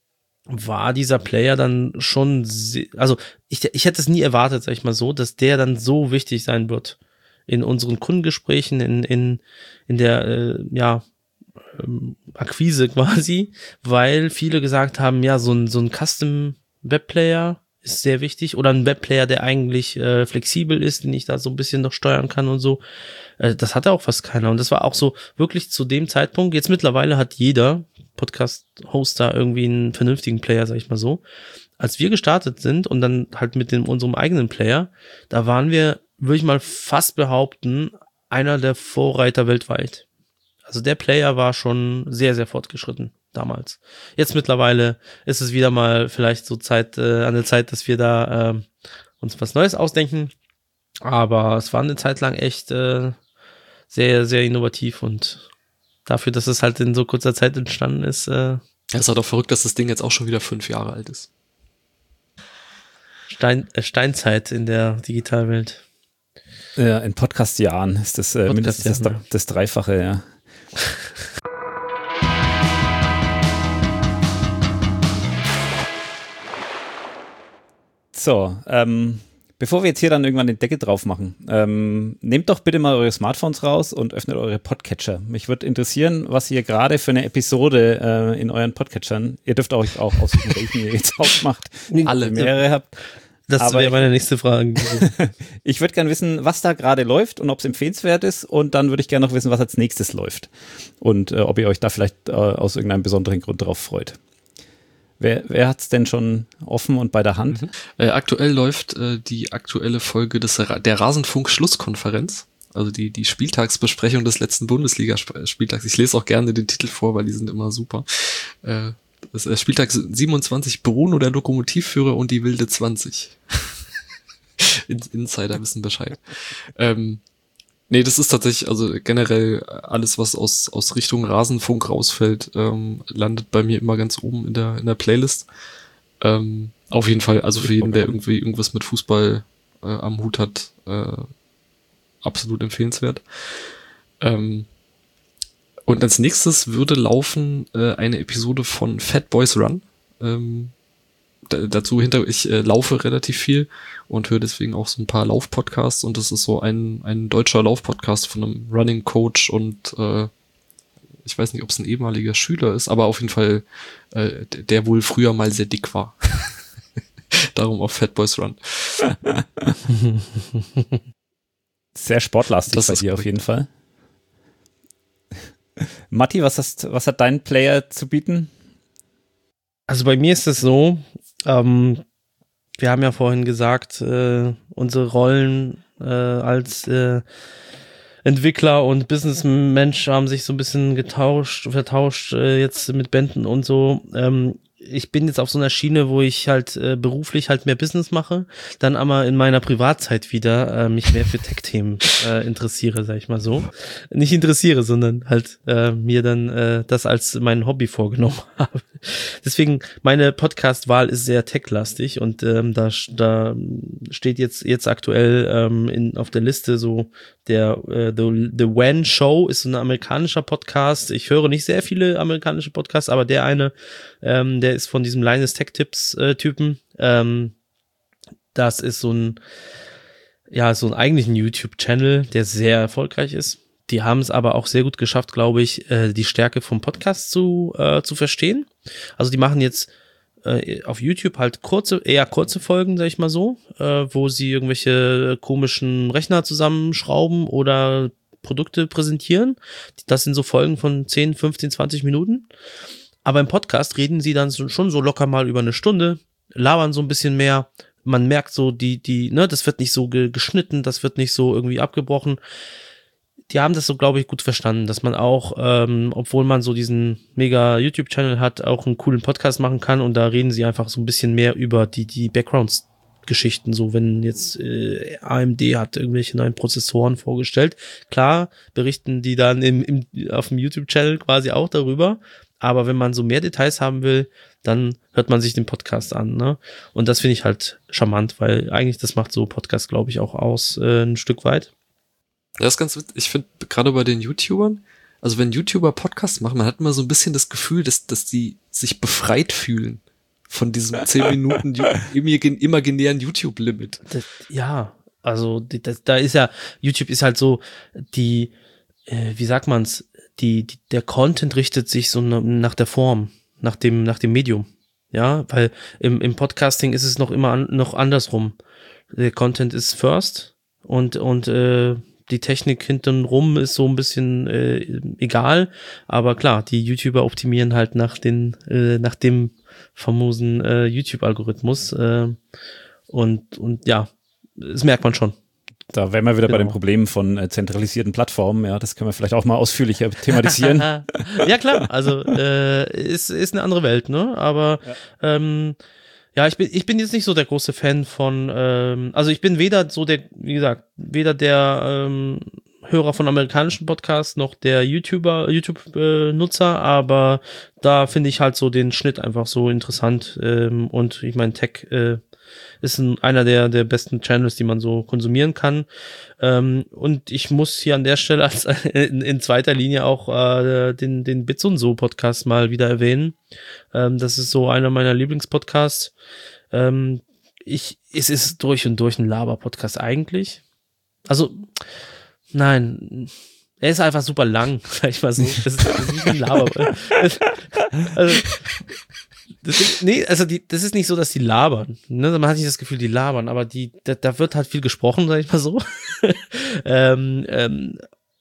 war dieser Player dann schon, sehr, also ich, ich hätte es nie erwartet, sag ich mal so, dass der dann so wichtig sein wird in unseren Kundengesprächen, in, in, in der, äh, ja, ähm, Akquise quasi, weil viele gesagt haben, ja, so ein, so ein Custom Webplayer ist sehr wichtig oder ein Webplayer, der eigentlich äh, flexibel ist, den ich da so ein bisschen noch steuern kann und so. Äh, das hatte auch fast keiner und das war auch so wirklich zu dem Zeitpunkt, jetzt mittlerweile hat jeder Podcast-Hoster irgendwie einen vernünftigen Player, sag ich mal so. Als wir gestartet sind und dann halt mit dem, unserem eigenen Player, da waren wir, würde ich mal fast behaupten, einer der Vorreiter weltweit. Also der Player war schon sehr, sehr fortgeschritten damals. Jetzt mittlerweile ist es wieder mal vielleicht so Zeit, äh, an der Zeit, dass wir da äh, uns was Neues ausdenken. Aber es war eine Zeit lang echt äh, sehr, sehr innovativ und dafür, dass es halt in so kurzer Zeit entstanden ist. Äh, Ja, es ist halt auch verrückt, dass das Ding jetzt auch schon wieder fünf Jahre alt ist. Stein, äh, Steinzeit in der Digitalwelt. Ja, in Podcast-Jahren ist das äh, mindestens das, Podcast-Jahren, ja. das Dreifache, ja. So, ähm, bevor wir jetzt hier dann irgendwann den Deckel drauf machen, ähm, nehmt doch bitte mal eure Smartphones raus und öffnet eure Podcatcher. Mich würde interessieren, was ihr gerade für eine Episode äh, in euren Podcatchern, ihr dürft euch auch aussuchen, welchen ihr jetzt aufmacht, alle mehrere habt. Das wäre meine nächste Frage. Ich würde gerne wissen, was da gerade läuft und ob es empfehlenswert ist und dann würde ich gerne noch wissen, was als nächstes läuft und äh, ob ihr euch da vielleicht äh, aus irgendeinem besonderen Grund drauf freut. Wer, wer hat es denn schon offen und bei der Hand? Mhm. Äh, aktuell läuft äh, die aktuelle Folge des, der Rasenfunk-Schlusskonferenz, also die, die Spieltagsbesprechung des letzten Bundesligaspieltags. Ich lese auch gerne den Titel vor, weil die sind immer super. Äh, das ist Spieltag siebenundzwanzig, Bruno, der Lokomotivführer und die wilde zwanzig. Insider wissen Bescheid. ähm, nee, das ist tatsächlich, also generell alles, was aus aus Richtung Rasenfunk rausfällt, ähm, landet bei mir immer ganz oben in der in der Playlist. Ähm, auf jeden Fall, also für jeden, der irgendwie irgendwas mit Fußball äh, am Hut hat, äh, absolut empfehlenswert. Ähm, und als nächstes würde laufen äh, eine Episode von Fat Boys Run. Ähm, d- dazu hinter, ich äh, laufe relativ viel und höre deswegen auch so ein paar Laufpodcasts und das ist so ein ein deutscher Laufpodcast von einem Running Coach und äh, ich weiß nicht, ob es ein ehemaliger Schüler ist, aber auf jeden Fall äh, der, der wohl früher mal sehr dick war. Darum auch Fat Boys Run. Sehr sportlastig Das bei ist dir korrekt. auf jeden Fall. Matti, was, hast, was hat dein Player zu bieten? Also bei mir ist es so, ähm, wir haben ja vorhin gesagt, äh, unsere Rollen äh, als äh, Entwickler und Businessmensch haben sich so ein bisschen getauscht, vertauscht äh, jetzt mit Bänden und so. Ähm, ich bin jetzt auf so einer Schiene, wo ich halt äh, beruflich halt mehr Business mache, dann aber in meiner Privatzeit wieder äh, mich mehr für Tech-Themen äh, interessiere, sag ich mal so. Nicht interessiere, sondern halt äh, mir dann äh, das als mein Hobby vorgenommen habe. Deswegen, meine Podcast-Wahl ist sehr tech-lastig und ähm, da, da steht jetzt jetzt aktuell ähm, in, auf der Liste so der äh, The, The When Show ist so ein amerikanischer Podcast. Ich höre nicht sehr viele amerikanische Podcasts, aber der eine, ähm, der ist von diesem Linus Tech Tips äh, Typen. Ähm, das ist so ein, ja, so ein eigentlich ein YouTube-Channel, der sehr erfolgreich ist. Die haben es aber auch sehr gut geschafft, glaube ich, äh, die Stärke vom Podcast zu äh, zu verstehen. Also die machen jetzt äh, auf YouTube halt kurze, eher kurze Folgen, sag ich mal so, äh, wo sie irgendwelche komischen Rechner zusammenschrauben oder Produkte präsentieren. Das sind so Folgen von zehn, fünfzehn, zwanzig Minuten. Aber im Podcast reden sie dann so, schon so locker mal über eine Stunde, labern so ein bisschen mehr. Man merkt so, die, die, ne, das wird nicht so ge- geschnitten, das wird nicht so irgendwie abgebrochen. Die haben das so, glaube ich, gut verstanden, dass man auch, ähm, obwohl man so diesen mega YouTube-Channel hat, auch einen coolen Podcast machen kann und da reden sie einfach so ein bisschen mehr über die, die Backgrounds-Geschichten, so wenn jetzt äh, A M D hat irgendwelche neuen Prozessoren vorgestellt. Klar, berichten die dann im, im, auf dem YouTube-Channel quasi auch darüber, aber wenn man so mehr Details haben will, dann hört man sich den Podcast an, ne? Und das finde ich halt charmant, weil eigentlich das macht so Podcast, glaube ich, auch aus, äh, ein Stück weit. Das ist ganz witzig. Ich finde, gerade bei den YouTubern, also wenn YouTuber Podcasts machen, man hat immer so ein bisschen das Gefühl, dass, dass die sich befreit fühlen. von diesem zehn Minuten imaginären YouTube-Limit. Das, ja, also das, da ist ja, YouTube ist halt so, die, äh, wie sagt man's, die, die, der Content richtet sich so nach der Form, nach dem, nach dem Medium. Ja, weil im, im Podcasting ist es noch immer an, noch andersrum. Der Content ist first und, und äh, die Technik hintenrum ist so ein bisschen äh, egal, aber klar, die YouTuber optimieren halt nach den, äh, nach dem famosen äh, YouTube-Algorithmus äh, und, und ja, das merkt man schon. Da wären wir wieder Genau. bei den Problemen von äh, zentralisierten Plattformen. Ja, das können wir vielleicht auch mal ausführlicher thematisieren. Ja klar, also äh, ist ist eine andere Welt, ne? Aber ja, ähm, ja ich bin ich bin jetzt nicht so der große Fan von, ähm, also ich bin weder so der, wie gesagt, weder der ähm, Hörer von amerikanischen Podcasts noch der YouTuber, YouTube-Nutzer, aber da finde ich halt so den Schnitt einfach so interessant ähm, und ich meine Tech äh, ist ein, einer der der besten Channels, die man so konsumieren kann. Ähm, und ich muss hier an der Stelle als in, in zweiter Linie auch äh, den den Bits und so Podcast mal wieder erwähnen. Ähm, das ist so einer meiner Lieblingspodcasts. Ähm, ich es ist durch und durch ein Laber-Podcast eigentlich. Also nein, er ist einfach super lang, sag ich mal so. Das ist, das ist nicht ein Laber. Also, das ist, nee, also die, das ist nicht so, dass die labern. Ne? Man hat nicht das Gefühl, die labern, aber die, da, da wird halt viel gesprochen, sag ich mal so. ähm, ähm,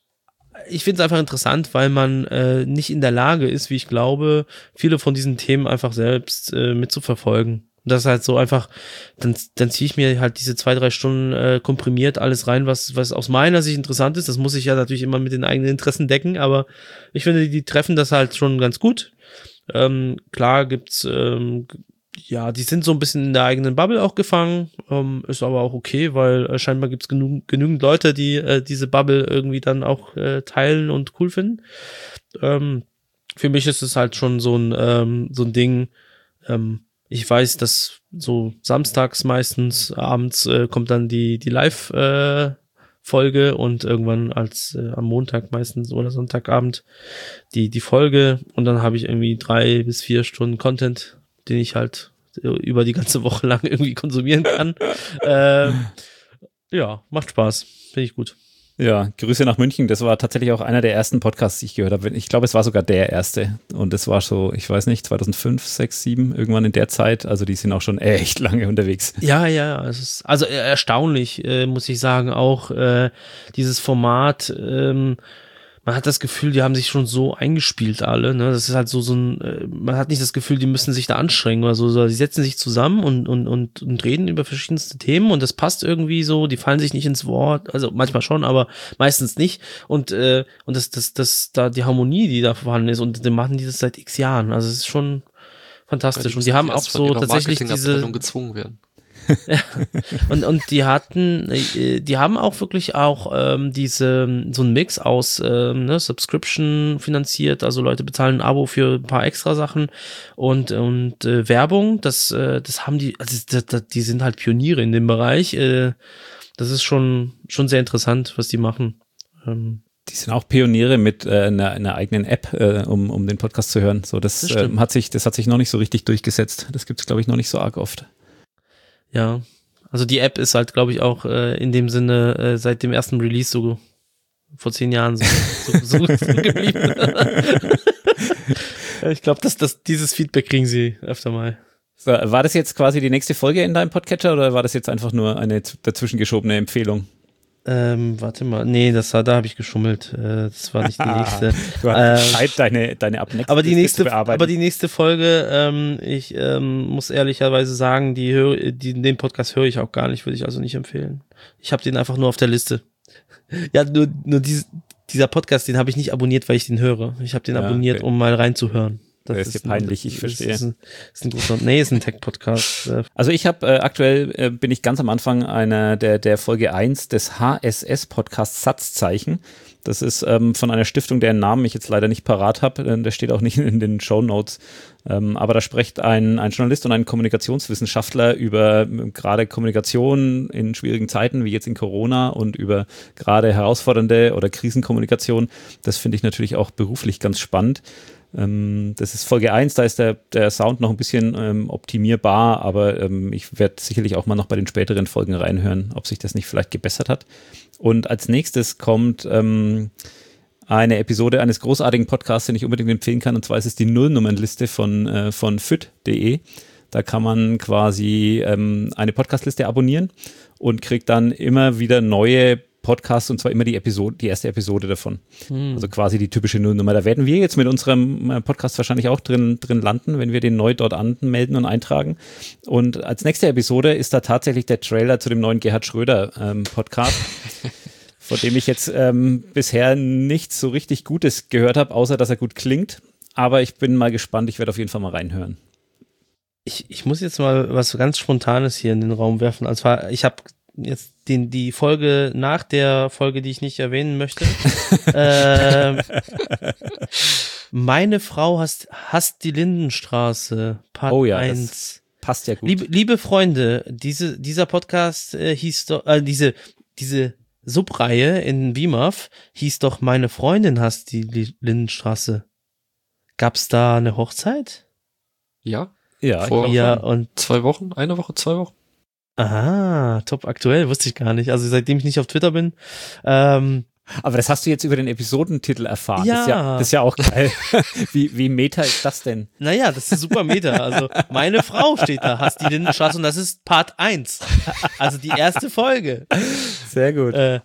ich finde es einfach interessant, weil man äh, nicht in der Lage ist, wie ich glaube, viele von diesen Themen einfach selbst äh, mitzuverfolgen. Das ist halt so einfach, dann, dann ziehe ich mir halt diese zwei, drei Stunden äh, komprimiert alles rein, was, was aus meiner Sicht interessant ist. Das muss ich ja natürlich immer mit den eigenen Interessen decken, aber ich finde, die, die treffen das halt schon ganz gut. Ähm, klar gibt's, ähm, ja, die sind so ein bisschen in der eigenen Bubble auch gefangen, ähm, ist aber auch okay, weil äh, scheinbar gibt's genug, genügend Leute, die äh, diese Bubble irgendwie dann auch äh, teilen und cool finden. Ähm, für mich ist es halt schon so ein, ähm, so ein Ding, ähm, ich weiß, dass so samstags meistens abends äh, kommt dann die, die Live, äh, Folge und irgendwann als äh, am Montag meistens oder Sonntagabend die die Folge und dann habe ich irgendwie drei bis vier Stunden Content, den ich halt äh, über die ganze Woche lang irgendwie konsumieren kann. äh, ja, macht Spaß, finde ich gut. Ja, Grüße nach München. Das war tatsächlich auch einer der ersten Podcasts, die ich gehört habe. Ich glaube, es war sogar der erste. Und das war so, ich weiß nicht, zweitausendfünf, sechs, sieben, irgendwann in der Zeit. Also die sind auch schon echt lange unterwegs. Ja, ja, es ist also erstaunlich, äh, muss ich sagen, auch äh, dieses Format. Ähm, man hat das Gefühl, die haben sich schon so eingespielt alle, ne? Das ist halt so so ein, äh, man hat nicht das Gefühl, die müssen sich da anstrengen oder so, so. Die setzen sich zusammen und und und und reden über verschiedenste Themen und das passt irgendwie so, die fallen sich nicht ins Wort, also manchmal schon, aber meistens nicht und äh, und das das das da die Harmonie, die da vorhanden ist und dann machen die das seit X Jahren, also es ist schon fantastisch und die haben auch so tatsächlich diese gezwungen werden. Ja. und und die hatten die haben auch wirklich auch ähm, diese so einen Mix aus ähm, ne, Subscription finanziert, also Leute bezahlen ein Abo für ein paar extra Sachen und und äh, Werbung, das äh, das haben die, also das, das, die sind halt Pioniere in dem Bereich, äh, das ist schon schon sehr interessant, was die machen. ähm, Die sind auch Pioniere mit äh, einer, einer eigenen App, äh, um um den Podcast zu hören. So, das, das äh, hat sich das hat sich noch nicht so richtig durchgesetzt. Das gibt's, glaube ich, noch nicht so arg oft. Ja, also die App ist halt, glaube ich, auch äh, in dem Sinne äh, seit dem ersten Release so vor zehn Jahren so, so, so, so geblieben. Ich glaube, dass das dieses Feedback kriegen sie öfter mal. So, war das jetzt quasi die nächste Folge in deinem Podcatcher oder war das jetzt einfach nur eine dazwischen geschobene Empfehlung? Ähm, warte mal, nee, das war, da habe ich geschummelt. Äh, das war nicht die nächste. Du hast Zeit, deine deine ab aber die nächste, aber die nächste Folge, ähm, ich ähm, muss ehrlicherweise sagen, die höre, die den Podcast höre ich auch gar nicht, würde ich also nicht empfehlen. Ich habe den einfach nur auf der Liste. Ja, nur nur dies, dieser Podcast, den habe ich nicht abonniert, weil ich den höre. Ich habe den ja, abonniert, okay, um mal reinzuhören. Das, das ist dir peinlich, ich verstehe. Ist ein, ist ein großer, nee, ist ein Tech-Podcast. Also ich habe äh, aktuell, äh, bin ich ganz am Anfang einer der der Folge eins des H S S-Podcasts Satzzeichen. Das ist ähm, von einer Stiftung, deren Namen ich jetzt leider nicht parat habe. Der steht auch nicht in den Shownotes. Ähm, aber da spricht ein, ein Journalist und ein Kommunikationswissenschaftler über ähm, gerade Kommunikation in schwierigen Zeiten, wie jetzt in Corona, und über gerade herausfordernde oder Krisenkommunikation. Das finde ich natürlich auch beruflich ganz spannend. Ähm, das ist Folge eins, da ist der, der Sound noch ein bisschen ähm, optimierbar, aber ähm, ich werde sicherlich auch mal noch bei den späteren Folgen reinhören, ob sich das nicht vielleicht gebessert hat. Und als nächstes kommt ähm, eine Episode eines großartigen Podcasts, den ich unbedingt empfehlen kann, und zwar ist es die Nullnummernliste von, äh, von F I T punkt de. Da kann man quasi ähm, eine Podcastliste abonnieren und kriegt dann immer wieder neue Podcasts, und zwar immer die Episode, die erste Episode davon. Hm. Also quasi die typische Nullnummer. Da werden wir jetzt mit unserem Podcast wahrscheinlich auch drin, drin landen, wenn wir den neu dort anmelden und eintragen. Und als nächste Episode ist da tatsächlich der Trailer zu dem neuen Gerhard Schröder ähm, Podcast, von dem ich jetzt ähm, bisher nichts so richtig Gutes gehört habe, außer dass er gut klingt. Aber ich bin mal gespannt, ich werde auf jeden Fall mal reinhören. Ich, ich muss jetzt mal was ganz Spontanes hier in den Raum werfen. Und zwar, ich habe jetzt den, die Folge nach der Folge, die ich nicht erwähnen möchte. äh, meine Frau hasst, hasst die Lindenstraße, Part oh ja, eins. Passt ja gut. Liebe, liebe Freunde, diese, dieser Podcast äh, hieß doch, äh, diese, diese Subreihe in B M A F hieß doch Meine Freundin hasst die Lindenstraße. Gab's da eine Hochzeit? Ja. Ja, vor ja, und zwei Wochen, eine Woche, zwei Wochen. Aha, top aktuell, wusste ich gar nicht. Also seitdem ich nicht auf Twitter bin. Ähm, Aber das hast du jetzt über den Episodentitel erfahren. Ja. Das ist ja, das ist ja auch geil. wie, wie Meta ist das denn? Naja, das ist super Meta. Also meine Frau steht da, hasst die Lindenstraße, und das ist Part eins. Also die erste Folge. Sehr gut. Äh,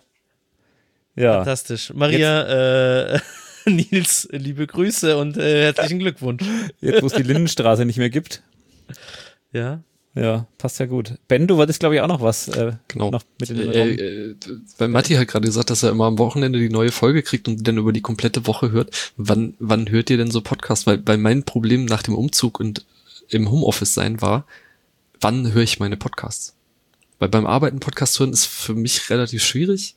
ja. Fantastisch. Maria, äh, Nils, liebe Grüße und äh, herzlichen Glückwunsch. Jetzt, wo es die Lindenstraße nicht mehr gibt. Ja. Ja, passt ja gut. Ben, du wolltest, glaube ich, auch noch was äh, genau. noch mit in den äh, Raum. äh, Weil Matti hat gerade gesagt, dass er immer am Wochenende die neue Folge kriegt und dann über die komplette Woche hört. Wann, wann hört ihr denn so Podcasts? Weil bei meinem Problem nach dem Umzug und im Homeoffice sein war, wann höre ich meine Podcasts? Weil beim Arbeiten Podcast hören ist für mich relativ schwierig.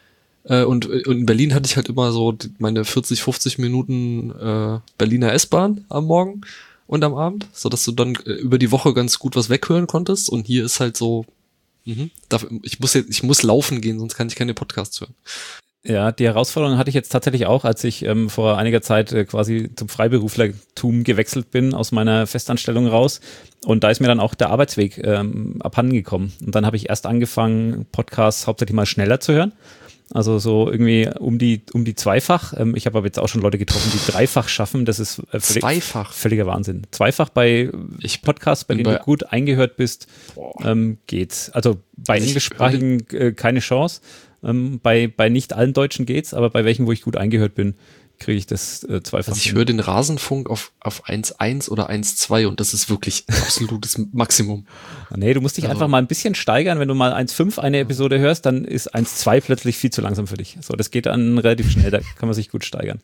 Und in Berlin hatte ich halt immer so meine vierzig, fünfzig Minuten äh, Berliner S-Bahn am Morgen und am Abend, so dass du dann über die Woche ganz gut was weghören konntest. Und hier ist halt so, mh, darf, ich muss jetzt, ich muss laufen gehen, sonst kann ich keine Podcasts hören. Ja, die Herausforderung hatte ich jetzt tatsächlich auch, als ich ähm, vor einiger Zeit äh, quasi zum Freiberuflertum gewechselt bin, aus meiner Festanstellung raus. Und da ist mir dann auch der Arbeitsweg ähm, abhanden gekommen. Und dann habe ich erst angefangen, Podcasts hauptsächlich mal schneller zu hören. Also so irgendwie um die um die Zweifach. Ähm, ich habe aber jetzt auch schon Leute getroffen, die Dreifach schaffen. Das ist äh, völlig, Zweifach? Völliger Wahnsinn. Zweifach bei ich Podcasts, bei denen bei du gut eingehört bist, ähm, geht's. Also bei also englischsprachigen äh, keine Chance. Ähm, bei, bei nicht allen Deutschen geht's, aber bei welchen, wo ich gut eingehört bin, kriege ich das äh, zweifach. Also ich höre den Rasenfunk auf, auf eins Komma eins oder eins Komma zwei und das ist wirklich absolutes Maximum. Nee, du musst dich also einfach mal ein bisschen steigern. Wenn du mal eins Komma fünf eine Episode hörst, dann ist eins Komma zwei plötzlich viel zu langsam für dich. So, das geht dann relativ schnell, da kann man sich gut steigern.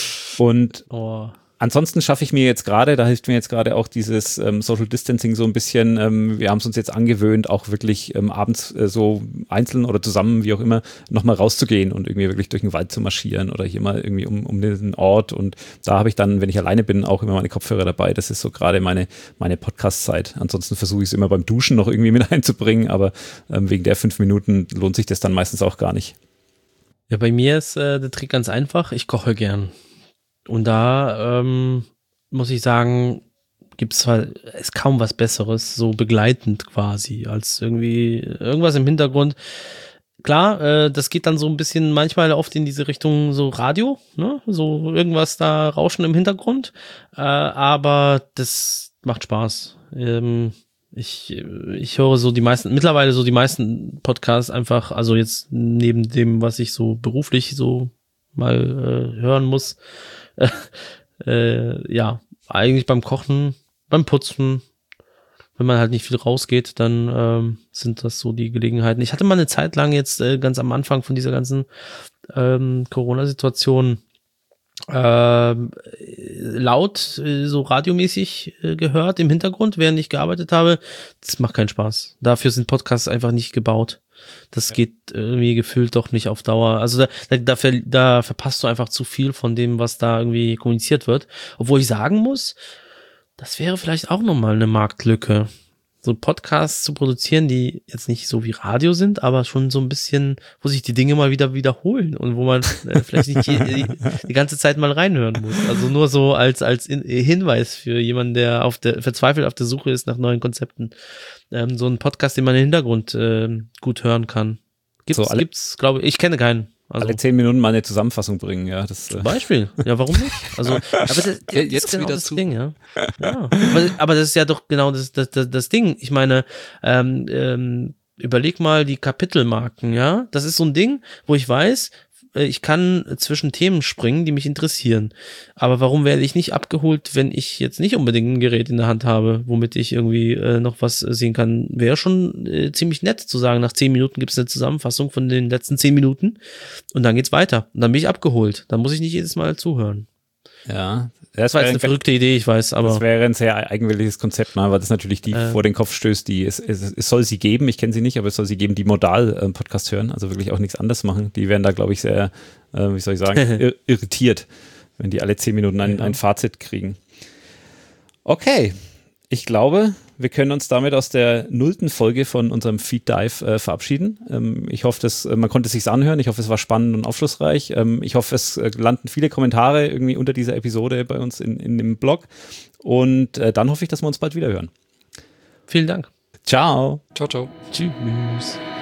Und oh. Ansonsten schaffe ich mir jetzt gerade, da hilft mir jetzt gerade auch dieses ähm, Social Distancing so ein bisschen, ähm, wir haben es uns jetzt angewöhnt, auch wirklich ähm, abends äh, so einzeln oder zusammen, wie auch immer, nochmal rauszugehen und irgendwie wirklich durch den Wald zu marschieren oder hier mal irgendwie um, um den Ort, und da habe ich dann, wenn ich alleine bin, auch immer meine Kopfhörer dabei. Das ist so gerade meine, meine Podcast-Zeit. Ansonsten versuche ich es immer beim Duschen noch irgendwie mit einzubringen, aber ähm, wegen der fünf Minuten lohnt sich das dann meistens auch gar nicht. Ja, bei mir ist äh, der Trick ganz einfach, ich koche gern. Und da ähm, muss ich sagen, gibt es halt ist kaum was Besseres, so begleitend quasi, als irgendwie irgendwas im Hintergrund. Klar, äh, das geht dann so ein bisschen manchmal oft in diese Richtung so Radio, ne? So irgendwas da rauschen im Hintergrund, äh, aber das macht Spaß. Ähm, ich ich höre so die meisten, mittlerweile so die meisten Podcasts einfach, also jetzt neben dem, was ich so beruflich so mal äh, hören muss, Äh, äh, ja, eigentlich beim Kochen, beim Putzen, wenn man halt nicht viel rausgeht, dann ähm, sind das so die Gelegenheiten. Ich hatte mal eine Zeit lang jetzt äh, ganz am Anfang von dieser ganzen ähm, Corona-Situation, äh, laut, äh, so radiomäßig äh, gehört im Hintergrund, während ich gearbeitet habe. Das macht keinen Spaß. Dafür sind Podcasts einfach nicht gebaut. Das ja. geht irgendwie gefühlt doch nicht auf Dauer. Also da, da, da, ver, da verpasst du einfach zu viel von dem, was da irgendwie kommuniziert wird. Obwohl ich sagen muss, das wäre vielleicht auch nochmal eine Marktlücke. So Podcasts zu produzieren, die jetzt nicht so wie Radio sind, aber schon so ein bisschen, wo sich die Dinge mal wieder wiederholen und wo man äh, vielleicht nicht die, die, die ganze Zeit mal reinhören muss. Also nur so als als in, Hinweis für jemanden, der auf der verzweifelt auf der Suche ist nach neuen Konzepten. Ähm, so ein Podcast, den man im Hintergrund äh, gut hören kann. Gibt's, so, alle, gibt's, glaube ich, ich kenne keinen. Also, alle zehn Minuten mal eine Zusammenfassung bringen, ja. Das, zum Beispiel. Ja, warum nicht? Also, aber das, das ja, jetzt ist genau wieder das zu. Ding, ja. ja. Aber, aber das ist ja doch genau das, das, das, das Ding. Ich meine, ähm, ähm, überleg mal die Kapitelmarken, ja. Das ist so ein Ding, wo ich weiß, ich kann zwischen Themen springen, die mich interessieren. Aber warum werde ich nicht abgeholt, wenn ich jetzt nicht unbedingt ein Gerät in der Hand habe, womit ich irgendwie äh, noch was sehen kann? Wäre schon äh, ziemlich nett zu sagen, nach zehn Minuten gibt es eine Zusammenfassung von den letzten zehn Minuten und dann geht's weiter. Und dann bin ich abgeholt. Dann muss ich nicht jedes Mal zuhören. Ja, das war jetzt eine verrückte Idee, ich weiß, aber. Das wäre ein sehr eigenwilliges Konzept, mal, weil das natürlich die äh, vor den Kopf stößt, die es, es, es soll sie geben, ich kenne sie nicht, aber es soll sie geben, die modal äh, Podcast hören, also wirklich auch nichts anderes machen. Die werden da, glaube ich, sehr, äh, wie soll ich sagen, irritiert, wenn die alle zehn Minuten ein, ein Fazit kriegen. Okay, ich glaube, wir können uns damit aus der nullten Folge von unserem Feed Dive äh, verabschieden. Ähm, ich hoffe, dass, äh, man konnte es sich anhören. Ich hoffe, es war spannend und aufschlussreich. Ähm, ich hoffe, es äh, landen viele Kommentare irgendwie unter dieser Episode bei uns in, in dem Blog. Und äh, dann hoffe ich, dass wir uns bald wieder hören. Vielen Dank. Ciao. Ciao, ciao. Tschüss.